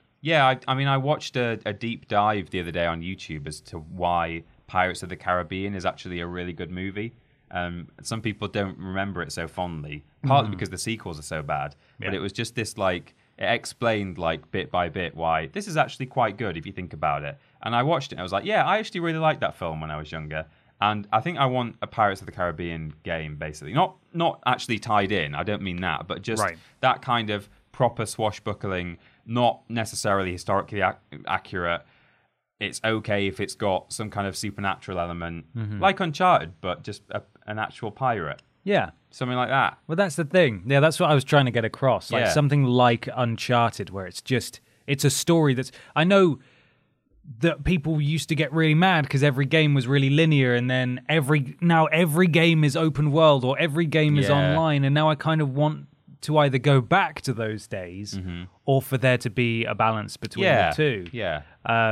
I watched a deep dive the other day on YouTube as to why Pirates of the Caribbean is actually a really good movie. Some people don't remember it so fondly, partly because the sequels are so bad. But it was just this like, it explained like bit by bit why this is actually quite good if you think about it. And I watched it and I was like, yeah, I actually really liked that film when I was younger. And I think I want a Pirates of the Caribbean game, basically. Not actually tied in, I don't mean that, but just that kind of proper swashbuckling, not necessarily historically accurate. It's okay if it's got some kind of supernatural element, like Uncharted, but just an actual pirate. Yeah. Something like that. Well, that's the thing. Yeah, that's what I was trying to get across. Like something like Uncharted, where it's a story that's... I know that people used to get really mad because every game was really linear, and then every game is open world, or every game is online, and now I kind of want to either go back to those days or for there to be a balance between the two. Yeah.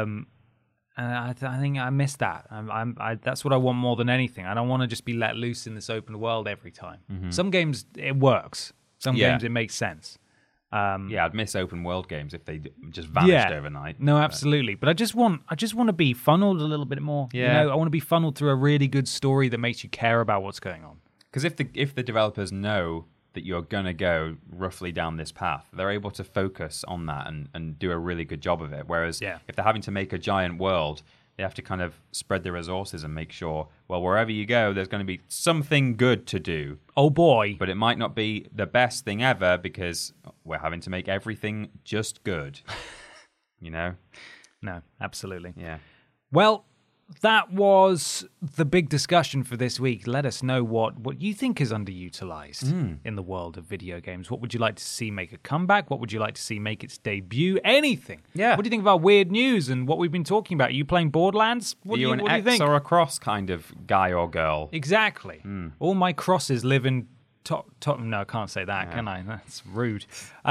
And I think I miss that. That's what I want more than anything. I don't want to just be let loose in this open world every time. Some games, it works. Some games, it makes sense. I'd miss open world games if they just vanished overnight. No, absolutely. But I just want to be funneled a little bit more. Yeah. I want to be funneled through a really good story that makes you care about what's going on. Because if the developers know that you're going to go roughly down this path, they're able to focus on that and do a really good job of it. Whereas if they're having to make a giant world, they have to kind of spread their resources and make sure, well, wherever you go, there's going to be something good to do. Oh, boy. But it might not be the best thing ever because we're having to make everything just good. You know? No, absolutely. Yeah. Well, that was the big discussion for this week. Let us know what you think is underutilized in the world of video games. What would you like to see make a comeback? What would you like to see make its debut? Anything. Yeah. What do you think about weird news and what we've been talking about? Are you playing Borderlands? Are you an X or a cross kind of guy or girl? Exactly. All my crosses live in top. No, I can't say that, can I? That's rude.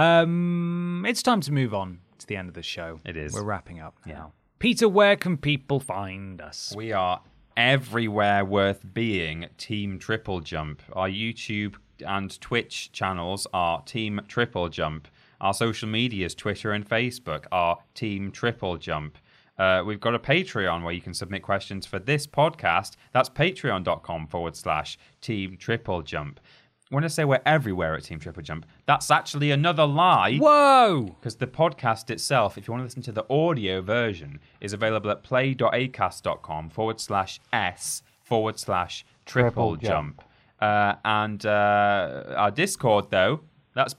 It's time to move on to the end of the show. It is. We're wrapping up now. Peter, where can people find us? We are everywhere worth being. Team Triple Jump. Our YouTube and Twitch channels are Team Triple Jump. Our social medias, Twitter and Facebook, are Team Triple Jump. We've got a Patreon where you can submit questions for this podcast. That's patreon.com/Team Triple Jump. When I say we're everywhere at Team Triple Jump, that's actually another lie. Whoa! Because the podcast itself, if you want to listen to the audio version, is available at play.acast.com/s/triple jump. And our Discord, though, that's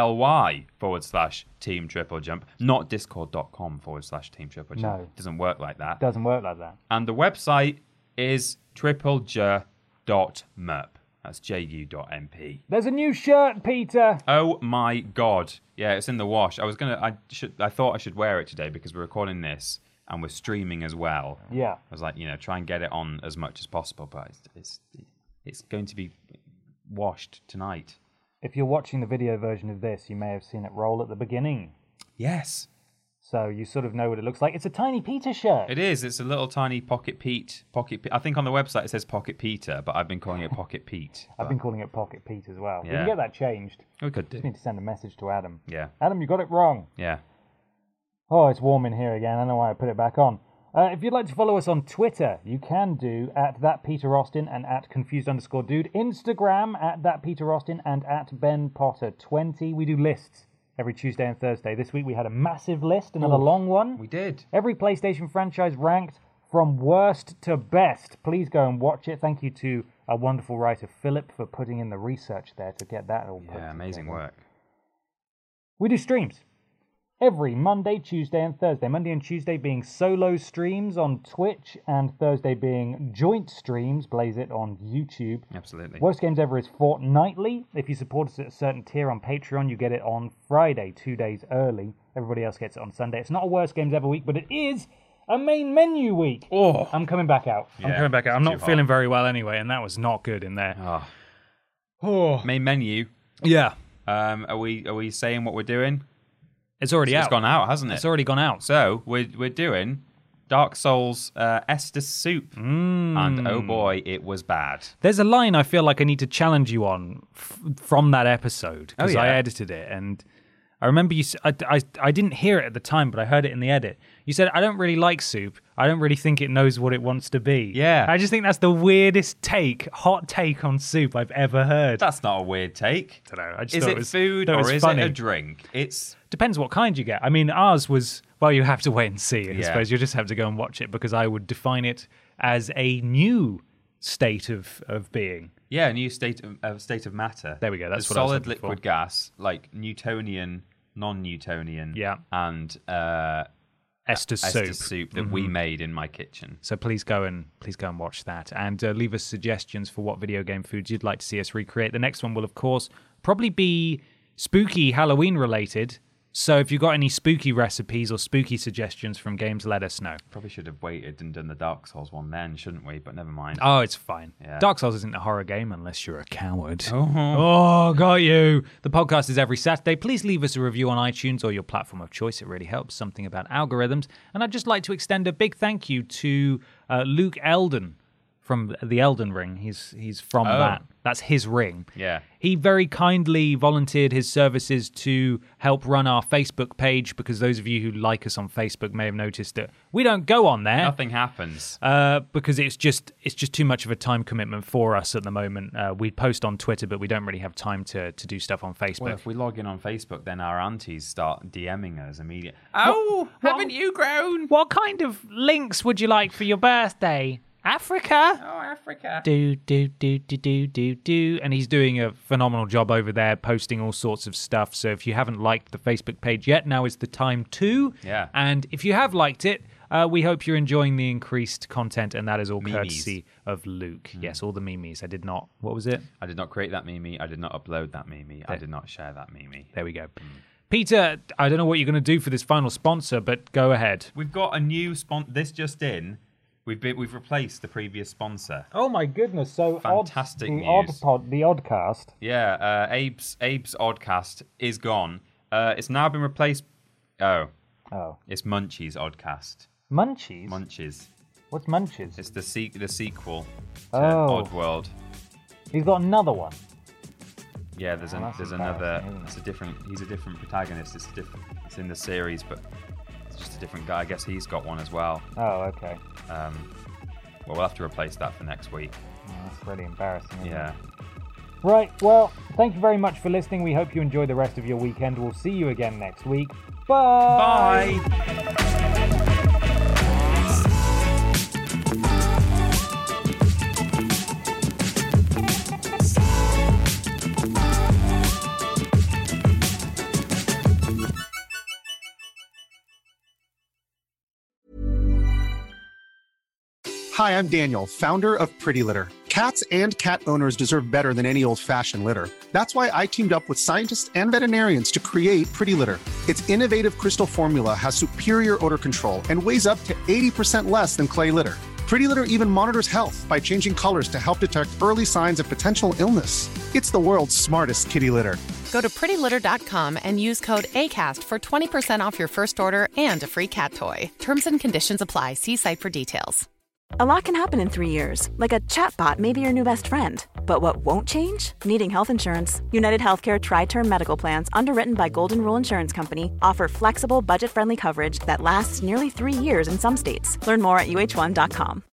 bit.ly/Team Triple Jump, not discord.com/Team Triple Jump. No. It doesn't work like that. Doesn't work like that. And the website is triplej.merp. That's ju.mp. There's a new shirt, Peter. Oh my god! Yeah, it's in the wash. I thought I should wear it today because we're recording this and we're streaming as well. Yeah. I was like, try and get it on as much as possible, but it's going to be washed tonight. If you're watching the video version of this, you may have seen it roll at the beginning. Yes. So you sort of know what it looks like. It's a tiny Peter shirt. It is. It's a little tiny Pocket Pete. I think on the website it says Pocket Peter, but I've been calling it Pocket Pete. I've been calling it Pocket Pete as well. Yeah. We can get that changed. We could do. Just need to send a message to Adam. Yeah. Adam, you got it wrong. Yeah. Oh, it's warm in here again. I don't know why I put it back on. If you'd like to follow us on Twitter, you can do at @ThatPeterAustin and @Confused_Dude. Instagram @ThatPeterAustin and @BenPotter20. We do lists every Tuesday and Thursday. This week we had a massive list, another long one. We did. Every PlayStation franchise ranked from worst to best. Please go and watch it. Thank you to our wonderful writer Philip for putting in the research there to get that all put together. Yeah, amazing work. We do streams every Monday, Tuesday and Thursday. Monday and Tuesday being solo streams on Twitch and Thursday being joint streams, Blaze It, on YouTube. Absolutely. Worst Games Ever is fortnightly. If you support us at a certain tier on Patreon, you get it on Friday, 2 days early. Everybody else gets it on Sunday. It's not a Worst Games Ever week, but it is a main menu week. Oh, I'm coming back out. Yeah, I'm coming back out. I'm not feeling very well anyway, and that was not good in there. Oh. Main menu. Yeah. Are we saying what we're doing? It's already out. It's gone out, hasn't it? It's already gone out. So we're doing Dark Souls Estus Soup, and oh boy, it was bad. There's a line I feel like I need to challenge you on from that episode because I edited it, and I remember you. I didn't hear it at the time, but I heard it in the edit. You said, "I don't really like soup. I don't really think it knows what it wants to be." Yeah, I just think that's the weirdest hot take on soup I've ever heard. That's not a weird take. I don't know. I just is it food or is it a drink? Depends what kind you get. I mean, ours was, well, you have to wait and see. I suppose you just have to go and watch it because I would define it as a new state of being. Yeah, a new state of matter. There we go. That's the what solid I was looking liquid for. Gas, like Newtonian, non-Newtonian, and Estes soup that we made in my kitchen. So please go and watch that, and leave us suggestions for what video game foods you'd like to see us recreate. The next one will, of course, probably be spooky Halloween related. So if you've got any spooky recipes or spooky suggestions from games, let us know. Probably should have waited and done the Dark Souls one then, shouldn't we? But never mind. Oh, it's fine. Yeah. Dark Souls isn't a horror game unless you're a coward. Oh, got you. The podcast is every Saturday. Please leave us a review on iTunes or your platform of choice. It really helps. Something about algorithms. And I'd just like to extend a big thank you to Luke Eldon from the Elden Ring. He's from that. That's his ring. Yeah. He very kindly volunteered his services to help run our Facebook page, because those of you who like us on Facebook may have noticed that we don't go on there. Nothing happens. Because it's just too much of a time commitment for us at the moment. We post on Twitter, but we don't really have time to do stuff on Facebook. Well, if we log in on Facebook, then our aunties start DMing us immediately. Haven't you grown? What kind of links would you like for your birthday? Africa? Oh, Africa. Do. And he's doing a phenomenal job over there, posting all sorts of stuff. So if you haven't liked the Facebook page yet, now is the time to. Yeah. And if you have liked it, we hope you're enjoying the increased content, and that is all Memes. Courtesy of Luke. Yes, all the memes. I did not. What was it? I did not create that meme. I did not upload that meme. I did not share that meme. There we go. Peter, I don't know what you're going to do for this final sponsor, but go ahead. We've got a new sponsor. This just in. We've replaced the previous sponsor. Oh my goodness! So fantastic news. The Oddcast. Yeah, Abe's Oddcast is gone. It's now been replaced. Oh, it's Munchies Oddcast. Munchies. What's Munchies? It's the sequel to Oddworld. He's got another one. Yeah, there's another. It's a different. He's a different protagonist. It's in the series, but it's just a different guy. I guess he's got one as well. Oh, okay. Well, we'll have to replace that for next week. Oh, that's really embarrassing. Isn't Yeah. it? Right. Well, thank you very much for listening. We hope you enjoy the rest of your weekend. We'll see you again next week. Bye. Hi, I'm Daniel, founder of Pretty Litter. Cats and cat owners deserve better than any old-fashioned litter. That's why I teamed up with scientists and veterinarians to create Pretty Litter. Its innovative crystal formula has superior odor control and weighs up to 80% less than clay litter. Pretty Litter even monitors health by changing colors to help detect early signs of potential illness. It's the world's smartest kitty litter. Go to prettylitter.com and use code ACAST for 20% off your first order and a free cat toy. Terms and conditions apply. See site for details. A lot can happen in 3 years, like a chatbot may be your new best friend. But what won't change? Needing health insurance. United Healthcare Tri-Term Medical Plans, underwritten by Golden Rule Insurance Company, offer flexible, budget-friendly coverage that lasts nearly 3 years in some states. Learn more at uh1.com.